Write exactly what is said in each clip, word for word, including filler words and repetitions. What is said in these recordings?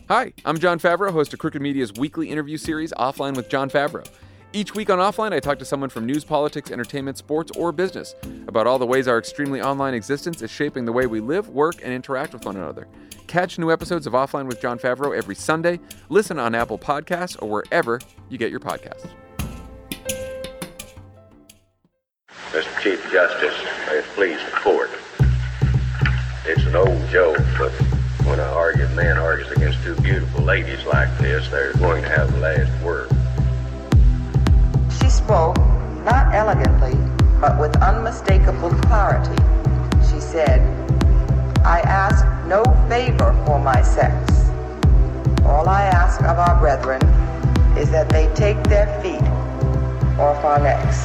Hi, I'm Jon Favreau, host of Crooked Media's weekly interview series, Offline with Jon Favreau. Each week on Offline, I talk to someone from news, politics, entertainment, sports, or business about all the ways our extremely online existence is shaping the way we live, work, and interact with one another. Catch new episodes of Offline with Jon Favreau every Sunday. Listen on Apple Podcasts or wherever you get your podcasts. Mister Chief Justice, may it please the court. It's an old joke, but when an arguing man argues against two beautiful ladies like this, they're going to have the last word. She spoke, not elegantly, but with unmistakable clarity. She said, I ask no favor for my sex. All I ask of our brethren is that they take their feet off our necks.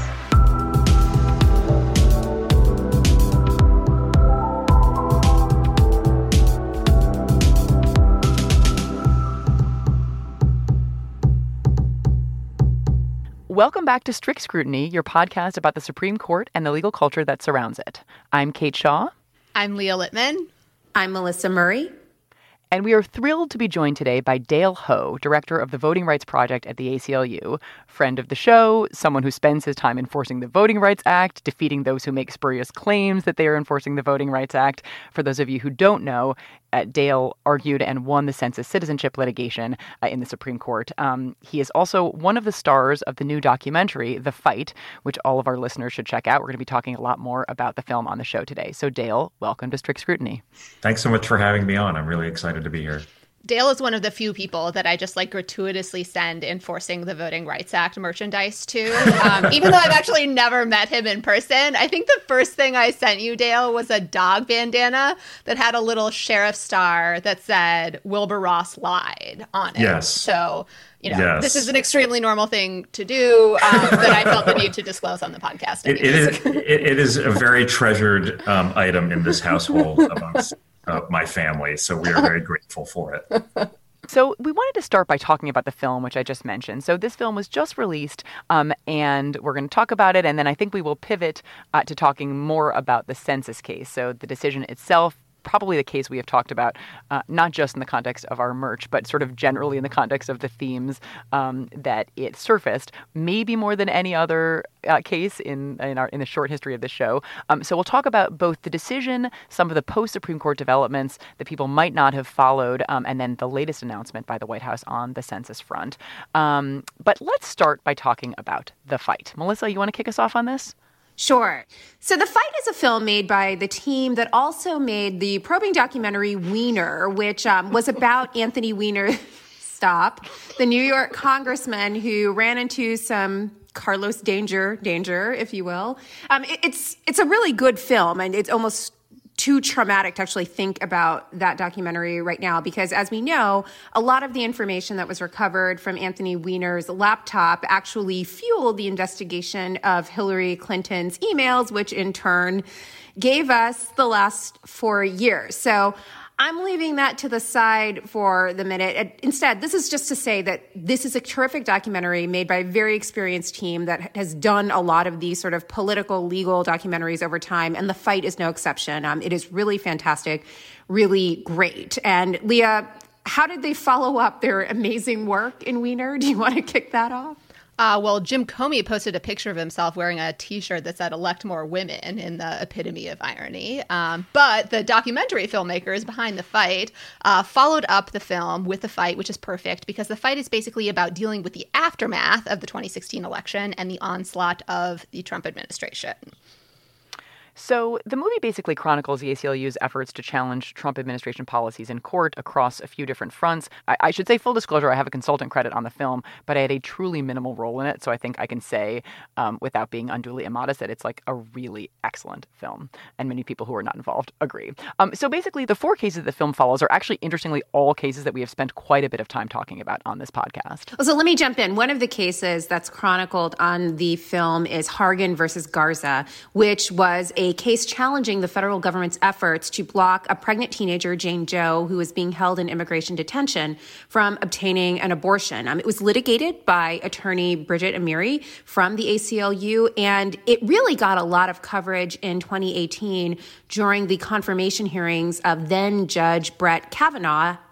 Welcome back to Strict Scrutiny, your podcast about the Supreme Court and the legal culture that surrounds it. I'm Kate Shaw. I'm Leah Littman. I'm Melissa Murray. And we are thrilled to be joined today by Dale Ho, director of the Voting Rights Project at the A C L U, friend of the show, someone who spends his time enforcing the Voting Rights Act, defeating those who make spurious claims that they are enforcing the Voting Rights Act. For those of you who don't know, uh, Dale argued and won the census citizenship litigation uh, in the Supreme Court. Um, he is also one of the stars of the new documentary, The Fight, which all of our listeners should check out. We're going to be talking a lot more about the film on the show today. So, Dale, welcome to Strict Scrutiny. Thanks so much for having me on. I'm really excited to be here. Dale is one of the few people that I just like gratuitously send enforcing the Voting Rights Act merchandise to. Um, even though I've actually never met him in person. I think the first thing I sent you, Dale, was a dog bandana that had a little sheriff star that said Wilbur Ross lied on it. Yes. So, you know, yes. This is an extremely normal thing to do um, that I felt the need to disclose on the podcast. It, it, is, it, it is a very treasured um, item in this household amongst Uh, my family, so we are very grateful for it. So we wanted to start by talking about the film, which I just mentioned. So this film was just released, um, and we're going to talk about it, and then I think we will pivot uh, to talking more about the census case. So the decision itself, probably the case we have talked about, uh, not just in the context of our merch, but sort of generally in the context of the themes um, that it surfaced, maybe more than any other uh, case in in, our, in the short history of the show. Um, so we'll talk about both the decision, some of the post-Supreme Court developments that people might not have followed, um, and then the latest announcement by the White House on the census front. Um, but let's start by talking about The Fight. Melissa, you want to kick us off on this? Sure. So The Fight is a film made by the team that also made the probing documentary Weiner, which um, was about Anthony Weiner, stop, the New York congressman who ran into some Carlos danger, danger, if you will. Um, it, it's it's a really good film, and it's almost too traumatic to actually think about that documentary right now, because as we know, a lot of the information that was recovered from Anthony Weiner's laptop actually fueled the investigation of Hillary Clinton's emails, which in turn gave us the last four years. So I'm leaving that to the side for the minute. Instead, this is just to say that this is a terrific documentary made by a very experienced team that has done a lot of these sort of political, legal documentaries over time, and The Fight is no exception. Um, it is really fantastic, really great. And Leah, how did they follow up their amazing work in Weiner? Do you want to kick that off? Uh, well, Jim Comey posted a picture of himself wearing a T-shirt that said "Elect More Women" in the epitome of irony. Um, but the documentary filmmakers behind The Fight uh, followed up the film with The Fight, which is perfect because The Fight is basically about dealing with the aftermath of the twenty sixteen election and the onslaught of the Trump administration. So the movie basically chronicles the A C L U's efforts to challenge Trump administration policies in court across a few different fronts. I, I should say, full disclosure, I have a consultant credit on the film, but I had a truly minimal role in it. So I think I can say, um, without being unduly immodest, that it's like a really excellent film. And many people who are not involved agree. Um, so basically, the four cases the film follows are actually, interestingly, all cases that we have spent quite a bit of time talking about on this podcast. So let me jump in. One of the cases that's chronicled on the film is Hargan versus Garza, which was a case challenging the federal government's efforts to block a pregnant teenager, Jane Doe, who was being held in immigration detention, from obtaining an abortion. Um, it was litigated by attorney Bridget Amiri from the A C L U, and it really got a lot of coverage in twenty eighteen during the confirmation hearings of then Judge Brett Kavanaugh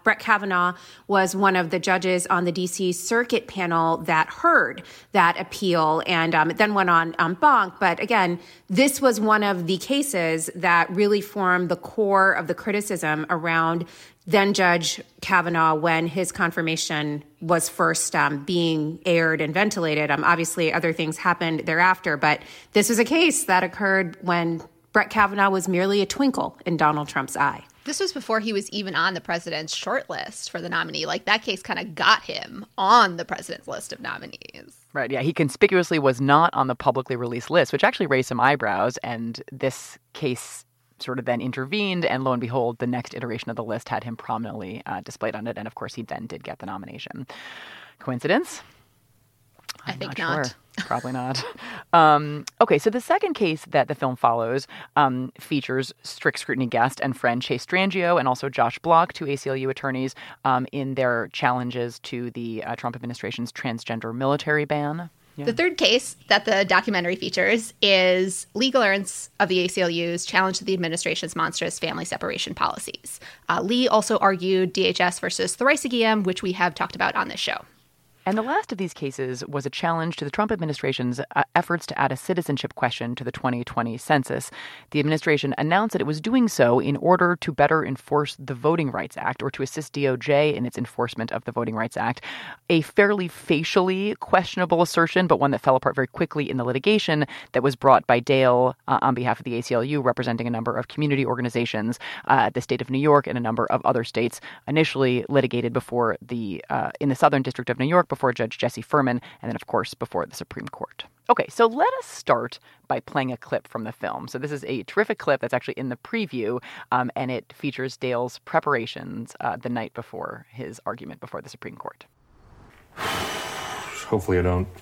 Brett Kavanaugh was one of the judges on the D C Circuit panel that heard that appeal, and um, it then went on en banc. But again, this was one of the cases that really formed the core of the criticism around then Judge Kavanaugh when his confirmation was first um, being aired and ventilated. Um, obviously, other things happened thereafter, but this was a case that occurred when Brett Kavanaugh was merely a twinkle in Donald Trump's eye. This was before he was even on the president's shortlist for the nominee. Like, that case kind of got him on the president's list of nominees. Right, yeah. He conspicuously was not on the publicly released list, which actually raised some eyebrows, and this case sort of then intervened, and lo and behold, the next iteration of the list had him prominently uh, displayed on it, and of course he then did get the nomination. Coincidence? I'm I think not. not. Sure. Probably not. Um, okay, so the second case that the film follows um, features strict scrutiny guest and friend Chase Strangio and also Josh Block, two A C L U attorneys, um, in their challenges to the uh, Trump administration's transgender military ban. Yeah. The third case that the documentary features is legal adherents of the A C L U's challenge to the administration's monstrous family separation policies. Uh, Lee also argued D H S versus Thuraissigiam, which we have talked about on this show. And the last of these cases was a challenge to the Trump administration's uh, efforts to add a citizenship question to the twenty twenty census. The administration announced that it was doing so in order to better enforce the Voting Rights Act, or to assist D O J in its enforcement of the Voting Rights Act. A fairly facially questionable assertion, but one that fell apart very quickly in the litigation that was brought by Dale uh, on behalf of the A C L U, representing a number of community organizations, uh, the state of New York and a number of other states, initially litigated before the uh, in the Southern District of New York, before Judge Jesse Furman, and then, of course, before the Supreme Court. Okay, so let us start by playing a clip from the film. So this is a terrific clip that's actually in the preview, um, and it features Dale's preparations uh, the night before his argument before the Supreme Court. Hopefully I don't.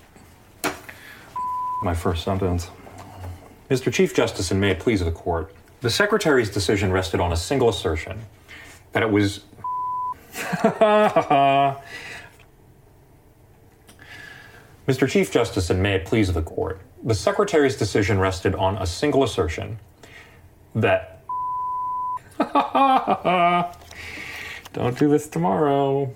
My first sentence. Mister Chief Justice, and may it please the court, the Secretary's decision rested on a single assertion, that it was... Mister Chief Justice, and may it please the court, the Secretary's decision rested on a single assertion that... Don't do this tomorrow.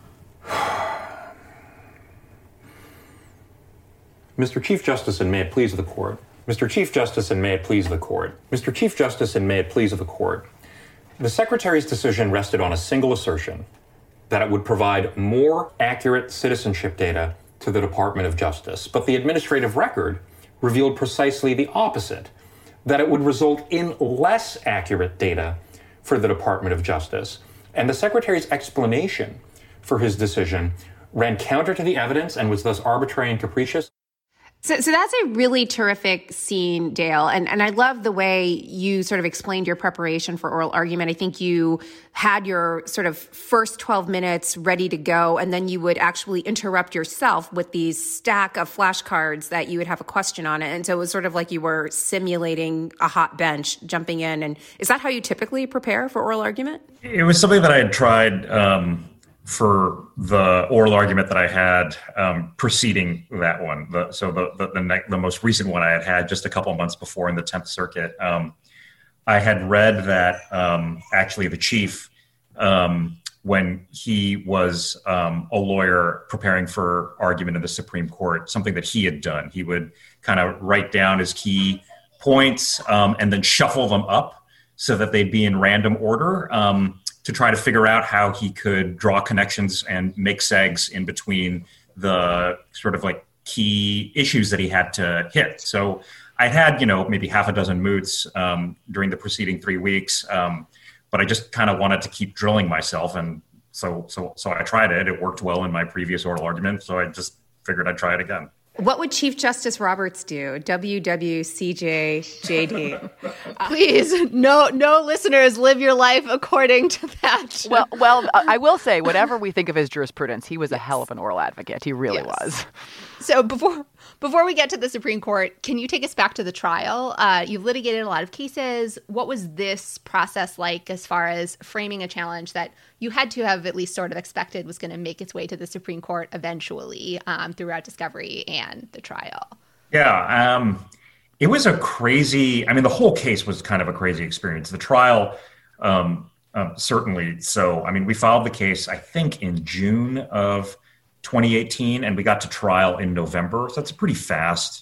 Mister Chief Justice, and may it please the court. Mister Chief Justice, and may it please the court. Mister Chief Justice, and may it please the court. The Secretary's decision rested on a single assertion that it would provide more accurate citizenship data to the Department of Justice. But the administrative record revealed precisely the opposite, that it would result in less accurate data for the Department of Justice. And the Secretary's explanation for his decision ran counter to the evidence and was thus arbitrary and capricious. So, so that's a really terrific scene, Dale. And, and I love the way you sort of explained your preparation for oral argument. I think you had your sort of first twelve minutes ready to go, and then you would actually interrupt yourself with these stack of flashcards that you would have a question on it. And so it was sort of like you were simulating a hot bench, jumping in. And is that how you typically prepare for oral argument? It was something that I had tried um for the oral argument that I had um, preceding that one. The, so the the, the, ne- the most recent one I had had just a couple of months before in the tenth Circuit. Um, I had read that um, actually the chief, um, when he was um, a lawyer preparing for argument in the Supreme Court, something that he had done. He would kind of write down his key points um, and then shuffle them up so that they'd be in random order. Um, to try to figure out how he could draw connections and make segs in between the sort of like key issues that he had to hit. So I had, you know, maybe half a dozen moots um, during the preceding three weeks, um, but I just kind of wanted to keep drilling myself. And so, so, so I tried it. It worked well in my previous oral argument. So I just figured I'd try it again. What would Chief Justice Roberts do? W W C J J D. Please, no, no listeners, live your life according to that. Well, well, I will say, whatever we think of his jurisprudence, he was a hell of an oral advocate. He really Yes. was. So before before we get to the Supreme Court, can you take us back to the trial? Uh, you've litigated a lot of cases. What was this process like as far as framing a challenge that you had to have at least sort of expected was going to make its way to the Supreme Court eventually um, throughout discovery and the trial? Yeah, um, it was a crazy, I mean, the whole case was kind of a crazy experience. The trial, um, um, certainly. So, I mean, we filed the case, I think, in June of twenty eighteen, and we got to trial in November. So that's a pretty fast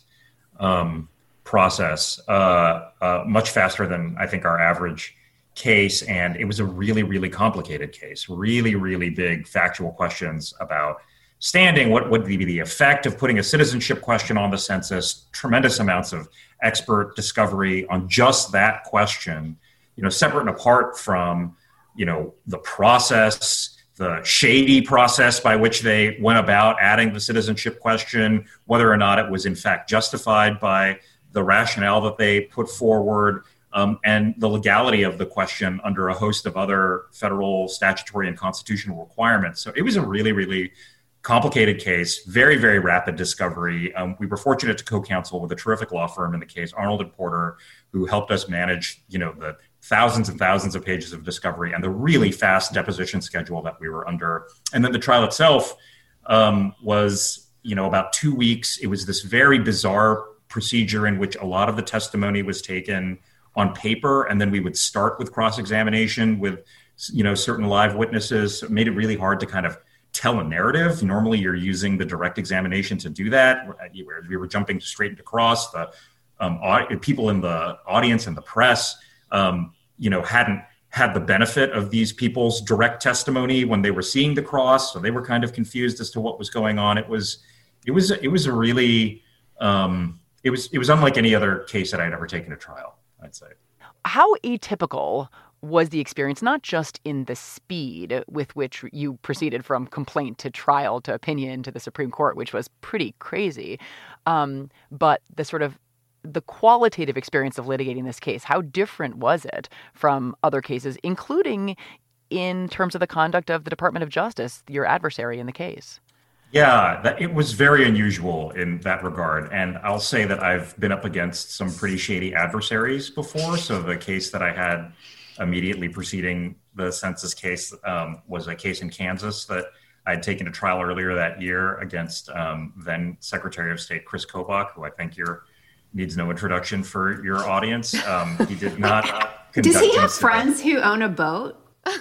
um, process, uh, uh, much faster than I think our average case. And it was a really, really complicated case, really, really big factual questions about standing, what would be the effect of putting a citizenship question on the census, tremendous amounts of expert discovery on just that question, you know, separate and apart from, you know, the process, the shady process by which they went about adding the citizenship question, whether or not it was in fact justified by the rationale that they put forward, um, and the legality of the question under a host of other federal statutory and constitutional requirements. So it was a really, really complicated case, very, very rapid discovery. Um, we were fortunate to co-counsel with a terrific law firm in the case, Arnold and Porter, who helped us manage, you know, the thousands and thousands of pages of discovery and the really fast deposition schedule that we were under. And then the trial itself um, was, you know, about two weeks. It was this very bizarre procedure in which a lot of the testimony was taken on paper, and then we would start with cross-examination with, you know, certain live witnesses. So it made it really hard to kind of tell a narrative. Normally you're using the direct examination to do that. We were jumping straight into cross. The um, people in the audience and the press, um, you know, hadn't had the benefit of these people's direct testimony when they were seeing the cross. So they were kind of confused as to what was going on. It was, it was, it was a really, um, it was, it was unlike any other case that I'd ever taken to trial, I'd say. How atypical was the experience, not just in the speed with which you proceeded from complaint to trial to opinion to the Supreme Court, which was pretty crazy, um, but the sort of the qualitative experience of litigating this case? How different was it from other cases, including in terms of the conduct of the Department of Justice, your adversary in the case? Yeah, that, it was very unusual in that regard. And I'll say that I've been up against some pretty shady adversaries before. So the case that I had immediately preceding the census case um, was a case in Kansas that I had taken to trial earlier that year against um, then Secretary of State Chris Kobach, who I think you're, needs no introduction for your audience. Um, he did not uh, Does he have friends who own a boat?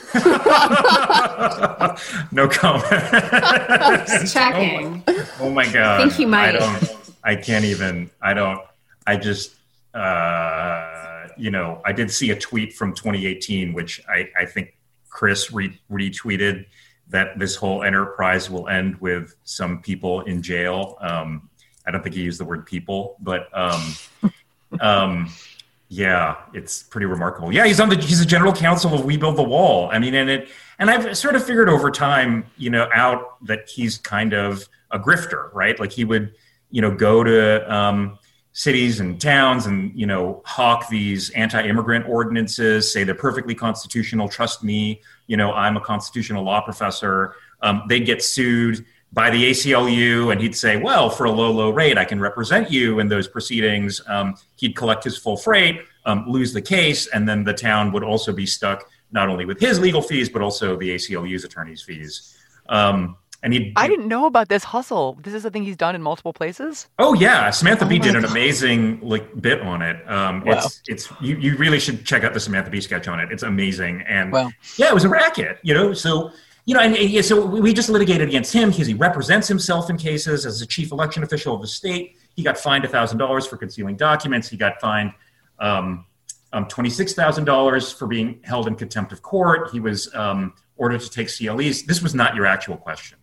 No comment. Just checking. Oh, oh my God. I think he might. I don't, I can't even, I don't, I just, uh, you know, I did see a tweet from twenty eighteen, which I, I think Chris re- retweeted, that this whole enterprise will end with some people in jail. Um, I don't think he used the word people, but um, um, yeah, it's pretty remarkable. Yeah, he's on the he's the general counsel of We Build the Wall. I mean, and it and I've sort of figured over time, you know, out that he's kind of a grifter, right? Like he would, you know, go to um, cities and towns and, you know, hawk these anti-immigrant ordinances, say they're perfectly constitutional. Trust me, you know, I'm a constitutional law professor. Um, they'd get sued by the A C L U, and he'd say, well, for a low, low rate, I can represent you in those proceedings. Um, he'd collect his full freight, um, lose the case, and then the town would also be stuck not only with his legal fees, but also the A C L U's attorney's fees. Um, and he, I didn't know about this hustle. This is a thing he's done in multiple places? Oh, yeah. Samantha oh Bee did an God. amazing like bit on it. Um, Wow. It's, it's you, you really should check out the Samantha Bee sketch on it. It's amazing. And Wow. yeah, it was a racket, you know, so... You know, and, and so we just litigated against him because he represents himself in cases as the chief election official of the state. He got fined one thousand dollars for concealing documents. He got fined um, um, twenty-six thousand dollars for being held in contempt of court. He was um, ordered to take C L Es. This was not your actual question.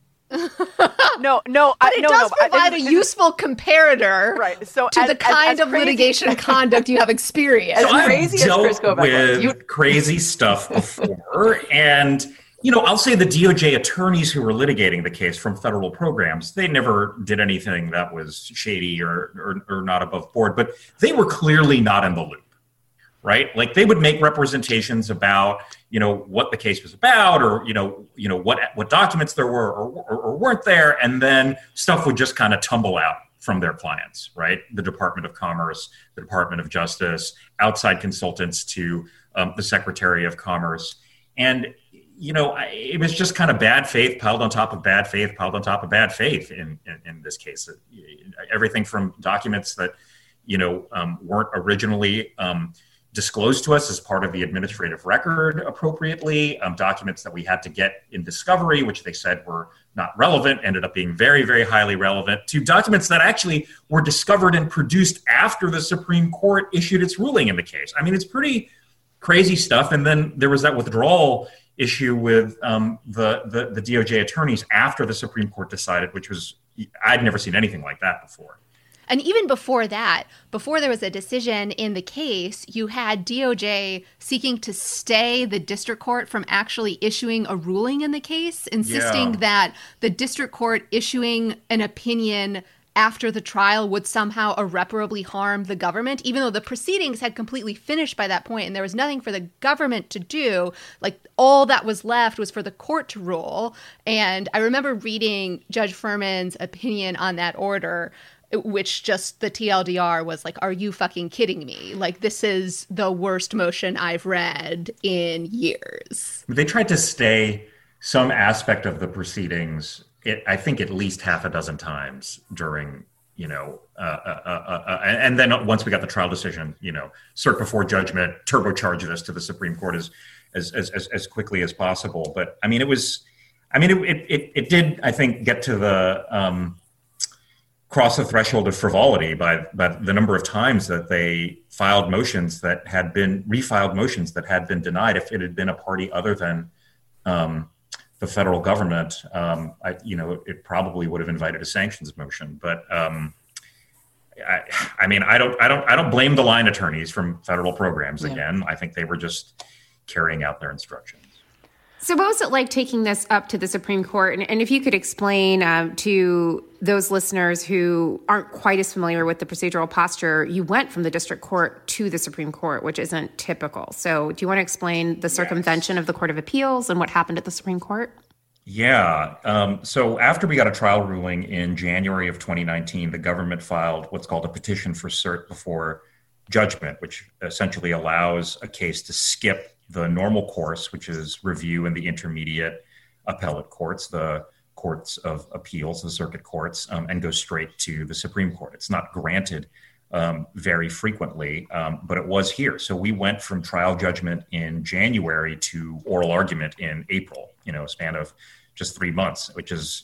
No, no, But I, it no, does no, I- provide this- a this- useful comparator right. So to as- the as- kind as of crazy- litigation conduct you have experienced. As So I've crazy as dealt Chris Kobach was. with You- crazy stuff before, and you know, I'll say the D O J attorneys who were litigating the case from federal programs, they never did anything that was shady or, or or not above board, but they were clearly not in the loop, right? Like they would make representations about, you know, what the case was about, or you know, you know what what documents there were or, or, or weren't there, and then stuff would just kind of tumble out from their clients, right? The Department of Commerce, the Department of Justice, outside consultants to um, the Secretary of Commerce, and you know, I, it was just kind of bad faith piled on top of bad faith piled on top of bad faith in, in, in this case. Everything from documents that, you know, um, weren't originally, um, disclosed to us as part of the administrative record appropriately. Um, documents that we had to get in discovery, which they said were not relevant, ended up being very, very highly relevant, to documents that actually were discovered and produced after the Supreme Court issued its ruling in the case. I mean, it's pretty crazy stuff. And then there was that withdrawal issue with um, the, the, the D O J attorneys after the Supreme Court decided, which was, I'd never seen anything like that before. And even before that, before there was a decision in the case, you had D O J seeking to stay the district court from actually issuing a ruling in the case, insisting Yeah. that the district court issuing an opinion after the trial would somehow irreparably harm the government, even though the proceedings had completely finished by that point and there was nothing for the government to do. Like, all that was left was for the court to rule. And I remember reading Judge Furman's opinion on that order, which just the T L D R was like, are you fucking kidding me? Like, this is the worst motion I've read in years. They tried to stay some aspect of the proceedings, it, I think at least half a dozen times during, you know, uh, uh, uh, uh, and then once we got the trial decision, you know, cert before judgment, turbocharge this to the Supreme Court as, as, as, as quickly as possible. But I mean, it was, I mean, it, it, it did, I think, get to the, um, cross the threshold of frivolity by, by the number of times that they filed motions that had been refiled motions that had been denied. If it had been a party other than um, the federal government, um, I, you know, it probably would have invited a sanctions motion. But um, I, I mean, I don't, I don't, I don't blame the line attorneys from federal programs. Yeah. Again, I think they were just carrying out their instructions. So what was it like taking this up to the Supreme Court? And, and if you could explain um, to those listeners who aren't quite as familiar with the procedural posture, you went from the district court to the Supreme Court, which isn't typical. So do you want to explain the circumvention yes. of the Court of Appeals and what happened at the Supreme Court? Yeah. Um, so after we got a trial ruling in January of twenty nineteen, the government filed what's called a petition for cert before judgment, which essentially allows a case to skip the normal course, which is review in the intermediate appellate courts, the courts of appeals, the circuit courts, um, and go straight to the Supreme Court. It's not granted um, very frequently, um, but it was here. So we went from trial judgment in January to oral argument in April, you know, a span of just three months, which is,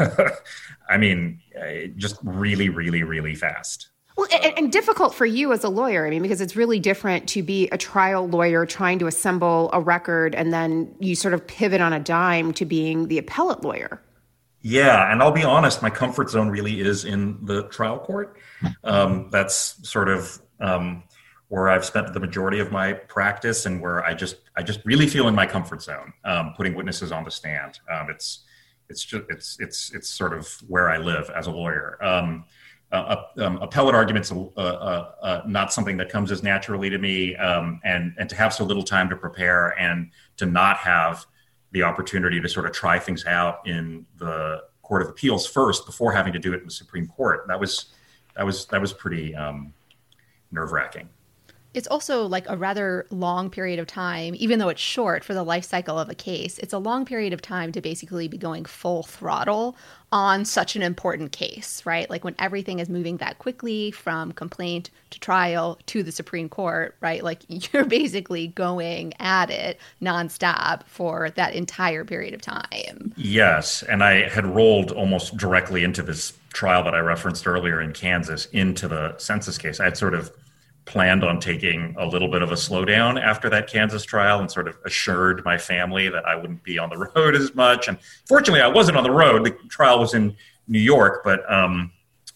I mean, just really, really, really fast. Well, and, and difficult for you as a lawyer, I mean, because it's really different to be a trial lawyer trying to assemble a record and then you sort of pivot on a dime to being the appellate lawyer. Yeah, and I'll be honest, my comfort zone really is in the trial court. Um, that's sort of um, where I've spent the majority of my practice and where I just I just really feel in my comfort zone, um, putting witnesses on the stand. Um, it's it's just it's it's it's sort of where I live as a lawyer. Um, Uh, um, appellate arguments uh, uh, uh, not something that comes as naturally to me, um, and and to have so little time to prepare and to not have the opportunity to sort of try things out in the Court of Appeals first before having to do it in the Supreme Court. That was that was that was pretty um, nerve-wracking. It's also like a rather long period of time, even though it's short for the life cycle of a case. It's a long period of time to basically be going full throttle on such an important case, right? Like when everything is moving that quickly from complaint to trial to the Supreme Court, right? Like you're basically going at it nonstop for that entire period of time. Yes. And I had rolled almost directly into this trial that I referenced earlier in Kansas into the census case. I had sort of planned on taking a little bit of a slowdown after that Kansas trial and sort of assured my family that I wouldn't be on the road as much. And fortunately, I wasn't on the road. The trial was in New York, but um,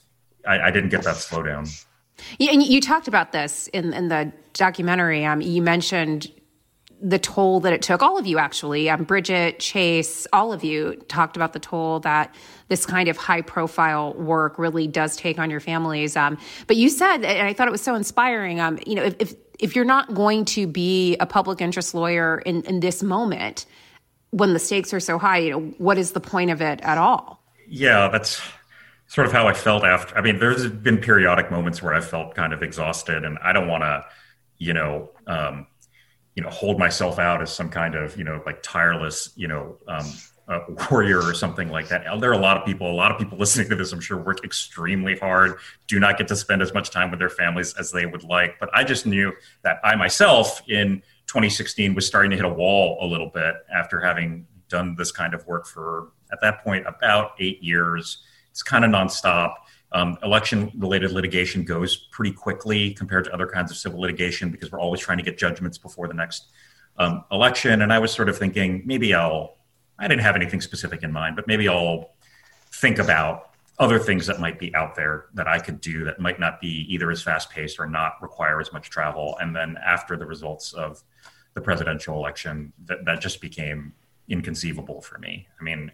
I, I didn't get that slowdown. Yeah, and you talked about this in, in the documentary. Um, you mentioned the toll that it took. All of you, actually, um, Bridget, Chase, all of you talked about the toll that this kind of high-profile work really does take on your families. Um, but you said, and I thought it was so inspiring, um, you know, if, if if you're not going to be a public interest lawyer in, in this moment, when the stakes are so high, you know, what is the point of it at all? Yeah, that's sort of how I felt after. I mean, there's been periodic moments where I felt kind of exhausted, and I don't want to, you know, um, you know, hold myself out as some kind of, you know, like tireless, you know, um, a warrior or something like that. There are a lot of people, a lot of people listening to this, I'm sure, work extremely hard, do not get to spend as much time with their families as they would like. But I just knew that I myself in twenty sixteen was starting to hit a wall a little bit after having done this kind of work for, at that point, about eight years. It's kind of nonstop. Um, election-related litigation goes pretty quickly compared to other kinds of civil litigation because we're always trying to get judgments before the next um, election. And I was sort of thinking, maybe I'll, I didn't have anything specific in mind, but maybe I'll think about other things that might be out there that I could do that might not be either as fast-paced or not require as much travel. And then after the results of the presidential election, that, that just became inconceivable for me. I mean,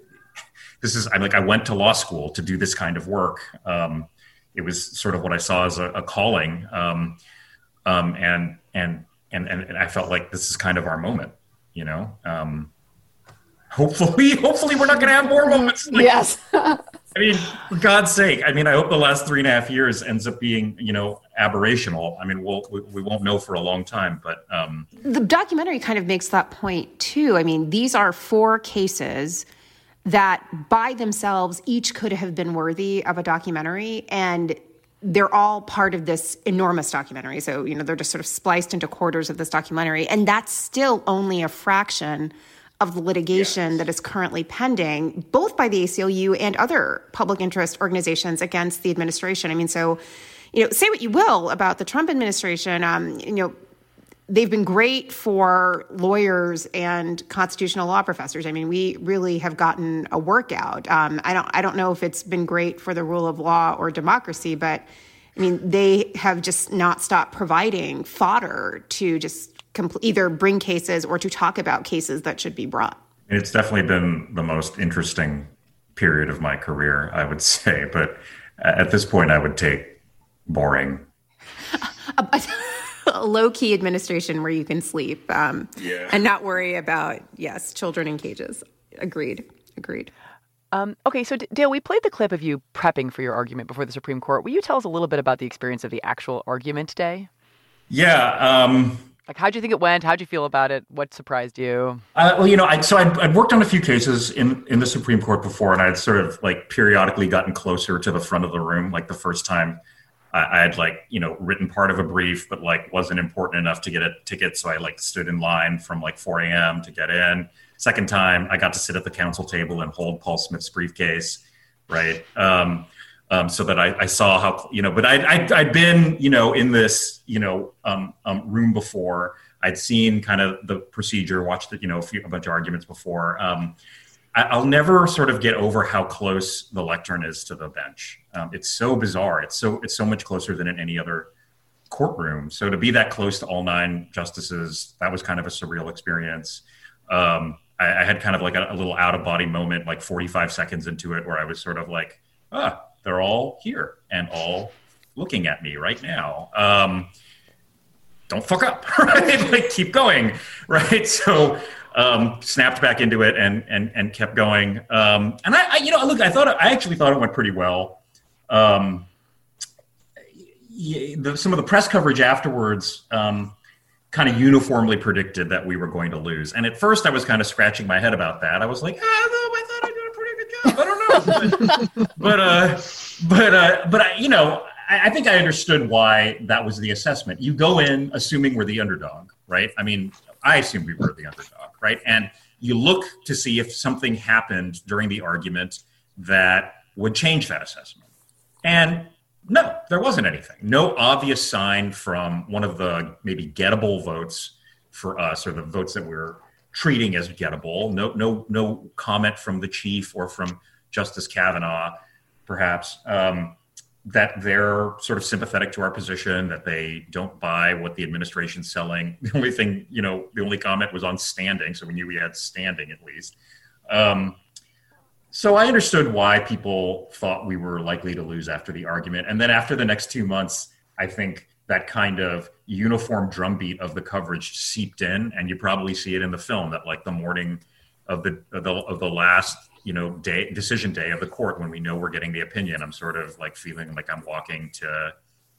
this is, I like, I went to law school to do this kind of work. Um, it was sort of what I saw as a, a calling. Um, um, and, and, and, and I felt like this is kind of our moment, you know? Um, hopefully, hopefully we're not going to have more moments. Like, yes. I mean, for God's sake, I mean, I hope the last three and a half years ends up being, you know, aberrational. I mean, we'll, we, we won't know for a long time, but. Um, the documentary kind of makes that point too. I mean, these are four cases that by themselves each could have been worthy of a documentary, and they're all part of this enormous documentary. So, you know, they're just sort of spliced into quarters of this documentary, and that's still only a fraction of the litigation yes. that is currently pending, both by the A C L U and other public interest organizations against the administration. I mean, so, you know, say what you will about the Trump administration, um, you know, they've been great for lawyers and constitutional law professors. I mean, we really have gotten a workout. Um, I don't, I don't know if it's been great for the rule of law or democracy, but I mean, they have just not stopped providing fodder to just compl- either bring cases or to talk about cases that should be brought. It's definitely been the most interesting period of my career, I would say. But at this point, I would take boring. A low-key administration where you can sleep um, yeah. and not worry about, yes, children in cages. Agreed. Agreed. Um, okay, so D- Dale, we played the clip of you prepping for your argument before the Supreme Court. Will you tell us a little bit about the experience of the actual argument day? Yeah. Um, like, how'd you think it went? How'd you feel about it? What surprised you? Uh, well, you know, I, so I'd, I'd worked on a few cases in, in the Supreme Court before, and I'd sort of like periodically gotten closer to the front of the room. Like the first time I had like, you know, written part of a brief, but like wasn't important enough to get a ticket. So I like stood in line from like four a.m. to get in. Second time I got to sit at the counsel table and hold Paul Smith's briefcase. Right. Um, um, so that I, I saw how, you know, but I'd, I'd, I'd been, you know, in this, you know, um, um, room before. I'd seen kind of the procedure, watched the, you know, a, few, a bunch of arguments before. Um, I'll never sort of get over how close the lectern is to the bench. Um, it's so bizarre. It's so it's so much closer than in any other courtroom. So to be that close to all nine justices, that was kind of a surreal experience. Um, I, I had kind of like a, a little out of body moment, like forty-five seconds into it, where I was sort of like, ah, they're all here and all looking at me right now. Um, don't fuck up, right? Like keep going, right? So. Um, snapped back into it and and and kept going. Um, and I, I, you know, look, I thought I actually thought it went pretty well. Um, the, some of the press coverage afterwards um, kind of uniformly predicted that we were going to lose. And at first, I was kind of scratching my head about that. I was like, ah, I thought I did a pretty good job. I don't know, but but uh, but uh, but I, you know, I, I think I understood why that was the assessment. You go in assuming we're the underdog, right? I mean, I assumed we were the underdog. Right. And you look to see if something happened during the argument that would change that assessment. And no, there wasn't anything. No obvious sign from one of the maybe gettable votes for us, or the votes that we're treating as gettable. No, no, no comment from the chief or from Justice Kavanaugh, perhaps, um, that they're sort of sympathetic to our position, that they don't buy what the administration's selling. The only thing, you know, the only comment was on standing. So we knew we had standing at least. Um, so I understood why people thought we were likely to lose after the argument. And then after the next two months, I think that kind of uniform drumbeat of the coverage seeped in, and you probably see it in the film that like the morning of the, of the, of the last, you know, day decision day of the court, when we know we're getting the opinion, I'm sort of like feeling like I'm walking to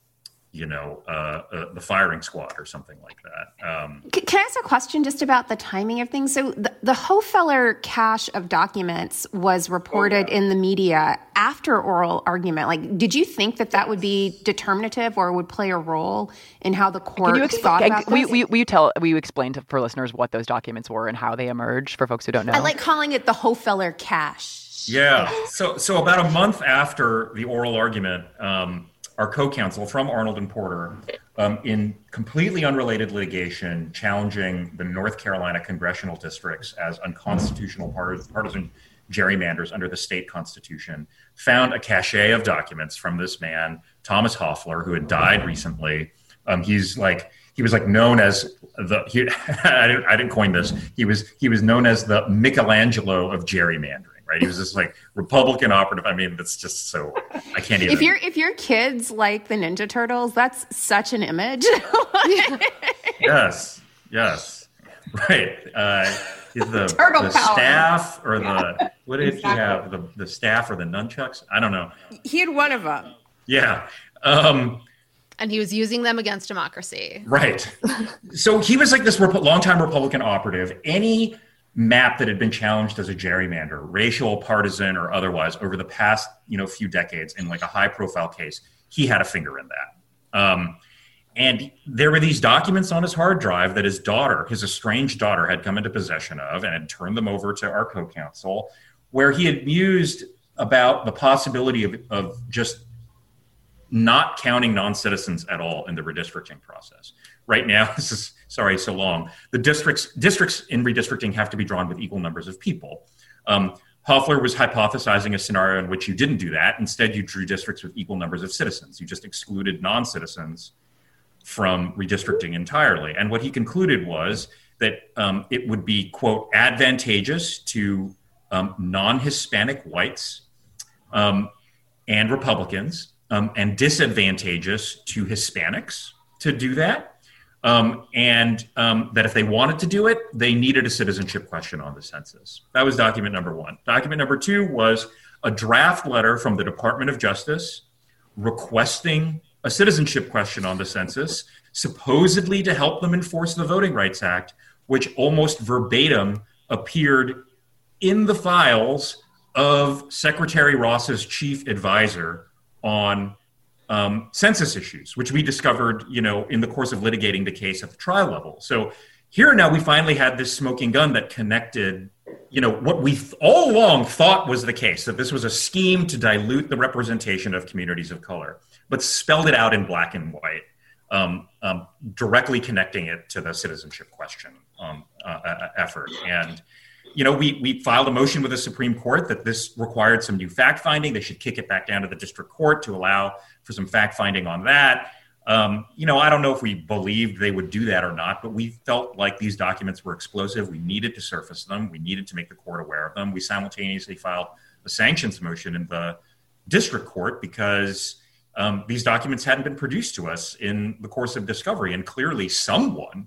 you know, uh, uh, the firing squad or something like that. Um, can, can I ask a question just about the timing of things? So the, the Hofeller cache of documents was reported oh, yeah. in the media after oral argument. Like, did you think that that would be determinative or would play a role in how the court Can you expl- thought about will, this? will, you, will you tell, will you explain to, for listeners what those documents were and how they emerged for folks who don't know? I like calling it the Hofeller cache. Yeah. So, so about a month after the oral argument, um, our co-counsel from Arnold and Porter, um, in completely unrelated litigation challenging the North Carolina congressional districts as unconstitutional partisan gerrymanders under the state constitution, found a cache of documents from this man, Thomas Hofeller, who had died recently. Um, he's like, he was like known as the, he, I, didn't, I didn't coin this, he was, he was known as the Michelangelo of gerrymandering. Right, he was this like Republican operative. I mean, that's just so I can't even. If your if your kids like the Ninja Turtles, that's such an image. yes, yes, right. Uh, the Turtle the power. staff or yeah. the what did exactly. he have? The the staff or the nunchucks? I don't know. He had one of them. Yeah. Um, and he was using them against democracy. Right. So he was like this rep- longtime Republican operative. Any map that had been challenged as a gerrymander, racial, partisan, or otherwise, over the past you know few decades in like a high-profile case, he had a finger in that. Um, and there were these documents on his hard drive that his daughter, his estranged daughter, had come into possession of and had turned them over to our co-counsel, where he had mused about the possibility of, of just not counting non-citizens at all in the redistricting process. Right now, this is, sorry, so long, the districts districts in redistricting have to be drawn with equal numbers of people. Um, Hofeller was hypothesizing a scenario in which you didn't do that. Instead, you drew districts with equal numbers of citizens. You just excluded non-citizens from redistricting entirely. And what he concluded was that um, it would be, quote, advantageous to um, non-Hispanic whites um, and Republicans um, and disadvantageous to Hispanics to do that. Um, and um, that if they wanted to do it, they needed a citizenship question on the census. That was document number one. Document number two was a draft letter from the Department of Justice requesting a citizenship question on the census, supposedly to help them enforce the Voting Rights Act, which almost verbatim appeared in the files of Secretary Ross's chief advisor on Um, census issues, which we discovered, you know, in the course of litigating the case at the trial level. So here now we finally had this smoking gun that connected, you know, what we th- all along thought was the case, that this was a scheme to dilute the representation of communities of color, but spelled it out in black and white, um, um, directly connecting it to the citizenship question um, uh, effort. And You know, we we filed a motion with the Supreme Court that this required some new fact finding. They should kick it back down to the district court to allow for some fact finding on that. Um, you know, I don't know if we believed they would do that or not, but we felt like these documents were explosive. We needed to surface them. We needed to make the court aware of them. We simultaneously filed a sanctions motion in the district court because um, these documents hadn't been produced to us in the course of discovery. And clearly someone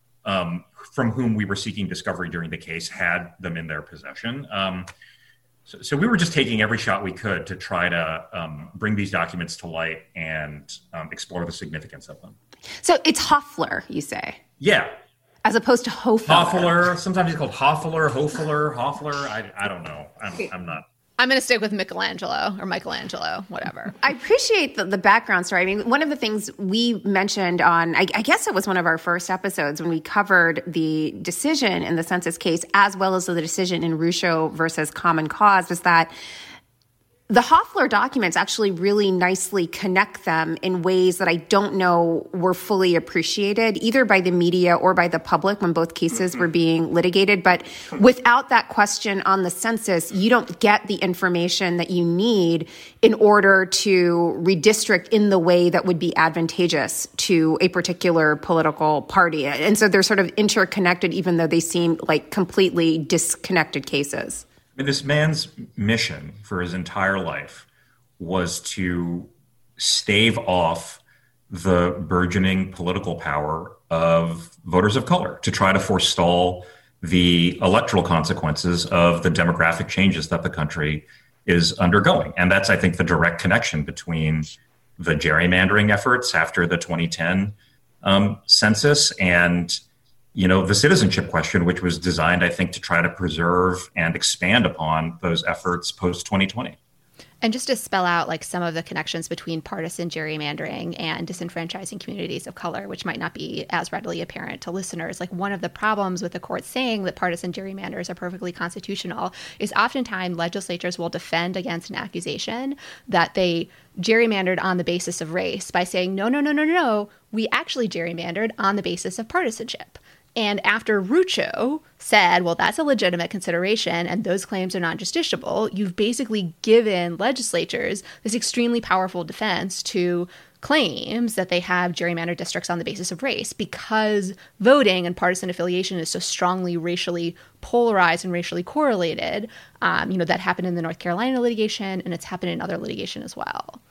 um, from whom we were seeking discovery during the case had them in their possession. Um, so, so we were just taking every shot we could to try to um, bring these documents to light and um, explore the significance of them. So it's Hofeller, you say? Yeah. As opposed to Hofeller. Hofeller. Sometimes he's called Hofeller, Hofeller, Hofeller. I, I don't know. I'm, I'm not. I'm going to stick with Michelangelo or Michelangelo, whatever. I appreciate the, the background story. I mean, one of the things we mentioned on, I, I guess it was one of our first episodes when we covered the decision in the census case, as well as the decision in Rucho versus Common Cause, was that the Hofeller documents actually really nicely connect them in ways that I don't know were fully appreciated, either by the media or by the public when both cases were being litigated. But without that question on the census, you don't get the information that you need in order to redistrict in the way that would be advantageous to a particular political party. And so they're sort of interconnected, even though they seem like completely disconnected cases. I mean, this man's mission for his entire life was to stave off the burgeoning political power of voters of color, to try to forestall the electoral consequences of the demographic changes that the country is undergoing. And that's, I think, the direct connection between the gerrymandering efforts after the twenty ten um, census and, you know, the citizenship question, which was designed, I think, to try to preserve and expand upon those efforts post twenty twenty. And just to spell out like some of the connections between partisan gerrymandering and disenfranchising communities of color, which might not be as readily apparent to listeners, like one of the problems with the court saying that partisan gerrymanders are perfectly constitutional is oftentimes legislatures will defend against an accusation that they gerrymandered on the basis of race by saying, no, no, no, no, no, we actually gerrymandered on the basis of partisanship. And after Rucho said, well, that's a legitimate consideration and those claims are not justiciable, you've basically given legislatures this extremely powerful defense to claims that they have gerrymandered districts on the basis of race because voting and partisan affiliation is so strongly racially polarized and racially correlated. Um, you know, that happened in the North Carolina litigation and it's happened in other litigation as well.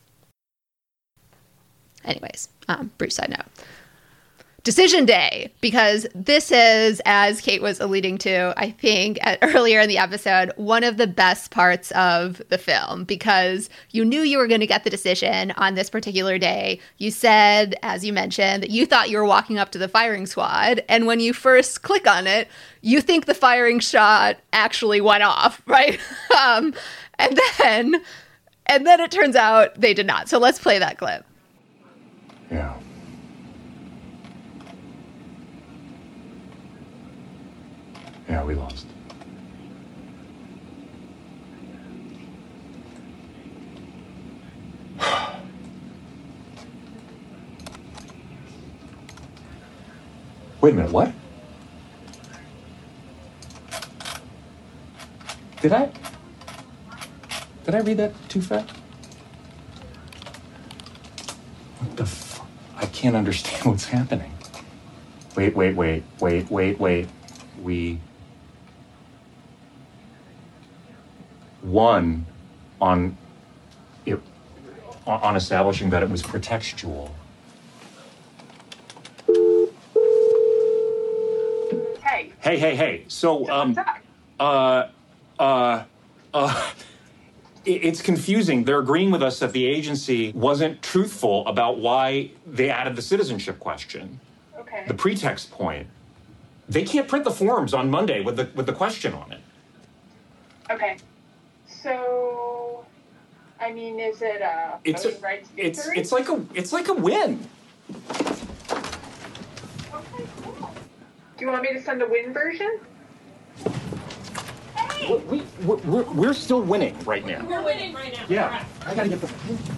Anyways, um, brief side note. Decision day, because this is, as Kate was alluding to, I think at, earlier in the episode, one of the best parts of the film, because you knew you were going to get the decision on this particular day. You said, as you mentioned, that you thought you were walking up to the firing squad. And when you first click on it, you think the firing shot actually went off, right? um, and then, and then it turns out they did not. So let's play that clip. Yeah. Yeah, we lost. Wait a minute, what? Did I? Did I read that too fast? What the f- I can't understand what's happening. Wait, wait, wait, wait, wait, wait. We won on it, on establishing that it was pretextual. Hey. Hey, hey, hey. So, um, uh, uh, uh, it, it's confusing. They're agreeing with us that the agency wasn't truthful about why they added the citizenship question. Okay. The pretext point. They can't print the forms on Monday with the with the question on it. Okay. So, I mean, is it a It's voting a, rights it's victory? it's like a it's like a win. Okay, cool. Do you want me to send a win version? Hey! We, we we're, we're still winning right now. We're winning right now. Yeah. I gotta get the.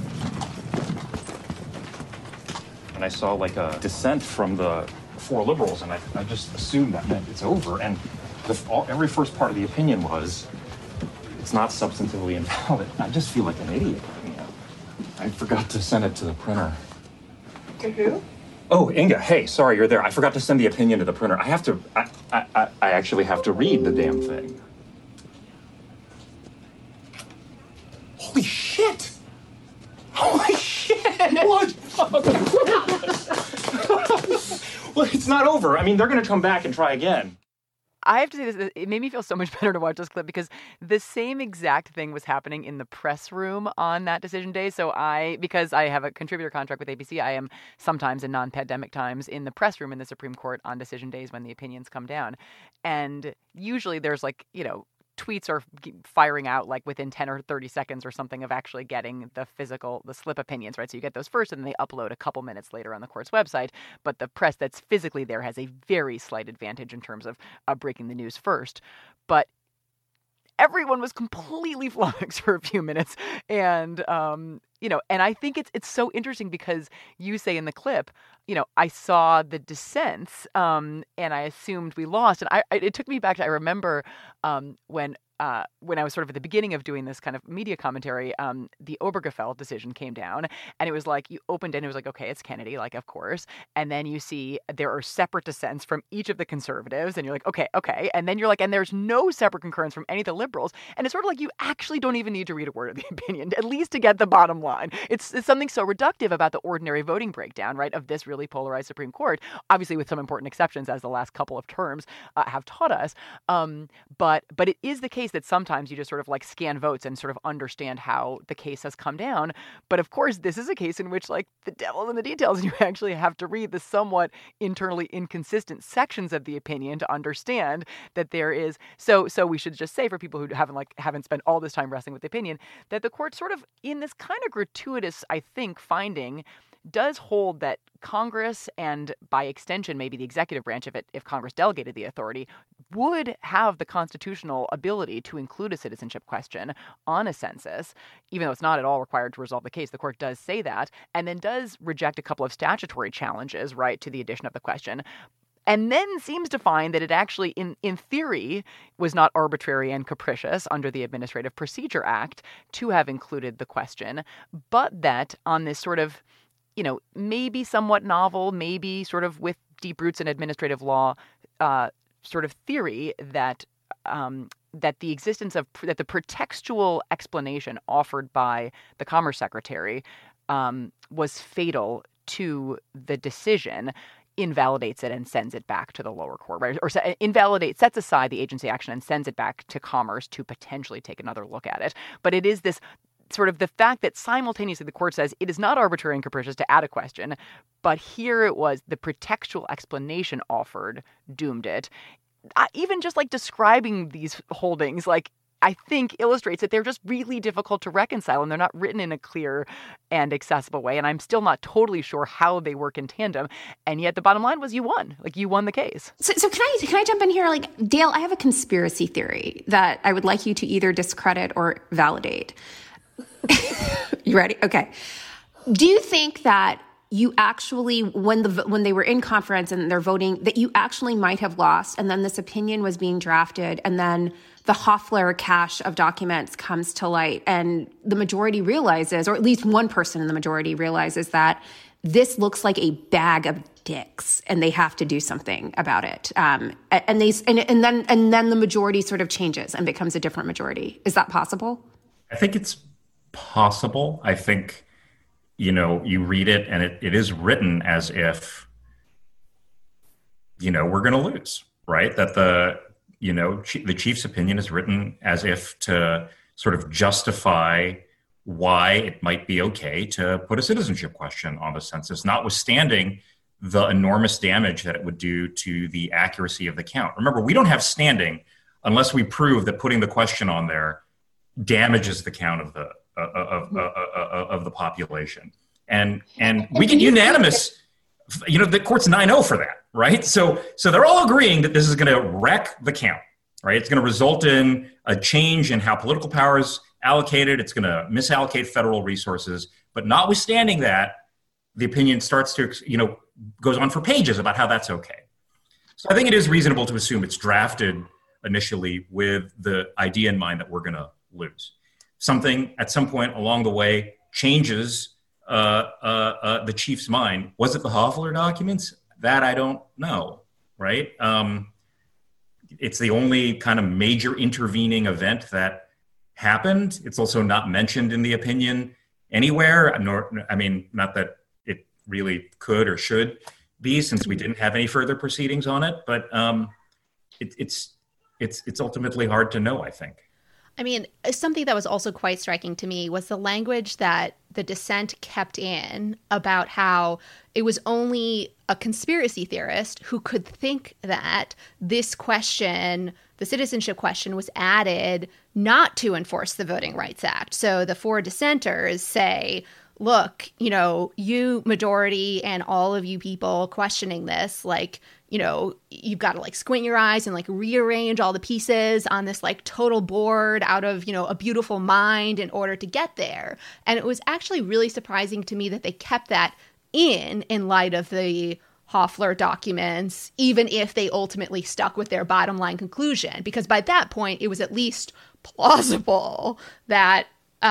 And I saw like a dissent from the four liberals, and I, I just assumed that meant it's over. And the, all, every first part of the opinion was it's not substantively invalid. I just feel like an idiot right now. I forgot to send it to the printer. To who? Oh, Inga, hey, sorry, you're there. I forgot to send the opinion to the printer. I have to, I, I, I, I actually have to read the damn thing. Holy shit! Holy shit! What? Well, it's not over. I mean, they're going to come back and try again. I have to say this, it made me feel so much better to watch this clip because the same exact thing was happening in the press room on that decision day. So I, because I have a contributor contract with A B C, I am sometimes in non-pandemic times in the press room in the Supreme Court on decision days when the opinions come down. And usually there's like, you know, tweets are firing out like within ten or thirty seconds or something of actually getting the physical, the slip opinions, right? So you get those first and then they upload a couple minutes later on the court's website. But the press that's physically there has a very slight advantage in terms of uh, breaking the news first. But everyone was completely flummoxed for a few minutes. And, um, you know, and I think it's it's so interesting because you say in the clip, you know, I saw the dissents um, and I assumed we lost. And I, I it took me back to, I remember um, when uh, when I was sort of at the beginning of doing this kind of media commentary, um, the Obergefell decision came down and it was like you opened it and it was like, okay, it's Kennedy, like, of course. And then you see there are separate dissents from each of the conservatives and you're like, okay, okay. And then you're like, and there's no separate concurrence from any of the liberals. And it's sort of like you actually don't even need to read a word of the opinion, at least to get the bottom line. It's, it's something so reductive about the ordinary voting breakdown, right, of this really polarized Supreme Court, obviously with some important exceptions as the last couple of terms uh, have taught us. Um, but but it is the case case that sometimes you just sort of like scan votes and sort of understand how the case has come down. But of course, this is a case in which like the devil's in the details, and you actually have to read the somewhat internally inconsistent sections of the opinion to understand that there is. So so we should just say for people who haven't like haven't spent all this time wrestling with the opinion that the court sort of in this kind of gratuitous, I think, finding does hold that Congress and by extension, maybe the executive branch, if it, if Congress delegated the authority, would have the constitutional ability to include a citizenship question on a census, even though it's not at all required to resolve the case. The court does say that, and then does reject a couple of statutory challenges, right, to the addition of the question. And then seems to find that it actually, in, in theory, was not arbitrary and capricious under the Administrative Procedure Act to have included the question, but that on this sort of, you know, maybe somewhat novel, maybe sort of with deep roots in administrative law, uh, sort of theory that um, that the existence of that the pretextual explanation offered by the Commerce Secretary um, was fatal to the decision, invalidates it and sends it back to the lower court, right? Or invalidates, sets aside the agency action and sends it back to Commerce to potentially take another look at it. But it is this sort of the fact that simultaneously the court says it is not arbitrary and capricious to add a question, but here it was the pretextual explanation offered doomed it. I, even just like describing these holdings, like I think illustrates that they're just really difficult to reconcile and they're not written in a clear and accessible way. And I'm still not totally sure how they work in tandem. And yet the bottom line was you won. Like you won the case. So, so can I can I jump in here? Like, Dale, I have a conspiracy theory that I would like you to either discredit or validate. You ready? Okay. Do you think that you actually, when the when they were in conference and they're voting, that you actually might have lost, and then this opinion was being drafted, and then the Hoffler cache of documents comes to light, and the majority realizes, or at least one person in the majority realizes, that this looks like a bag of dicks, and they have to do something about it. Um, and they and, and then and then the majority sort of changes and becomes a different majority. Is that possible? I think it's possible. I think, you know, you read it and it, it is written as if, you know, we're going to lose, right? That the, you know, the chief's opinion is written as if to sort of justify why it might be okay to put a citizenship question on the census, notwithstanding the enormous damage that it would do to the accuracy of the count. Remember, we don't have standing unless we prove that putting the question on there damages the count of the uh, of, uh, uh, of the population, and and we get unanimous. You know, the court's nine oh for that, right? So so they're all agreeing that this is going to wreck the count, right? It's going to result in a change in how political power is allocated. It's going to misallocate federal resources. But notwithstanding that, the opinion starts to, you know, goes on for pages about how that's okay. So I think it is reasonable to assume it's drafted initially with the idea in mind that we're going to lose. Something at some point along the way changes uh, uh, uh, the chief's mind. Was it the Hoffler documents? That I don't know, right? Um, it's the only kind of major intervening event that happened. It's also not mentioned in the opinion anywhere. Nor, I mean, not that it really could or should be, since we didn't have any further proceedings on it. But um, it, it's it's it's ultimately hard to know, I think. I mean, something that was also quite striking to me was the language that the dissent kept in about how it was only a conspiracy theorist who could think that this question, the citizenship question, was added not to enforce the Voting Rights Act. So the four dissenters say, look, you know, you majority and all of you people questioning this, like, you know, you've got to like squint your eyes and like rearrange all the pieces on this like total board out of, you know, a beautiful mind in order to get there. And it was actually really surprising to me that they kept that in, in light of the Hoffler documents, even if they ultimately stuck with their bottom line conclusion, because by that point it was at least plausible that,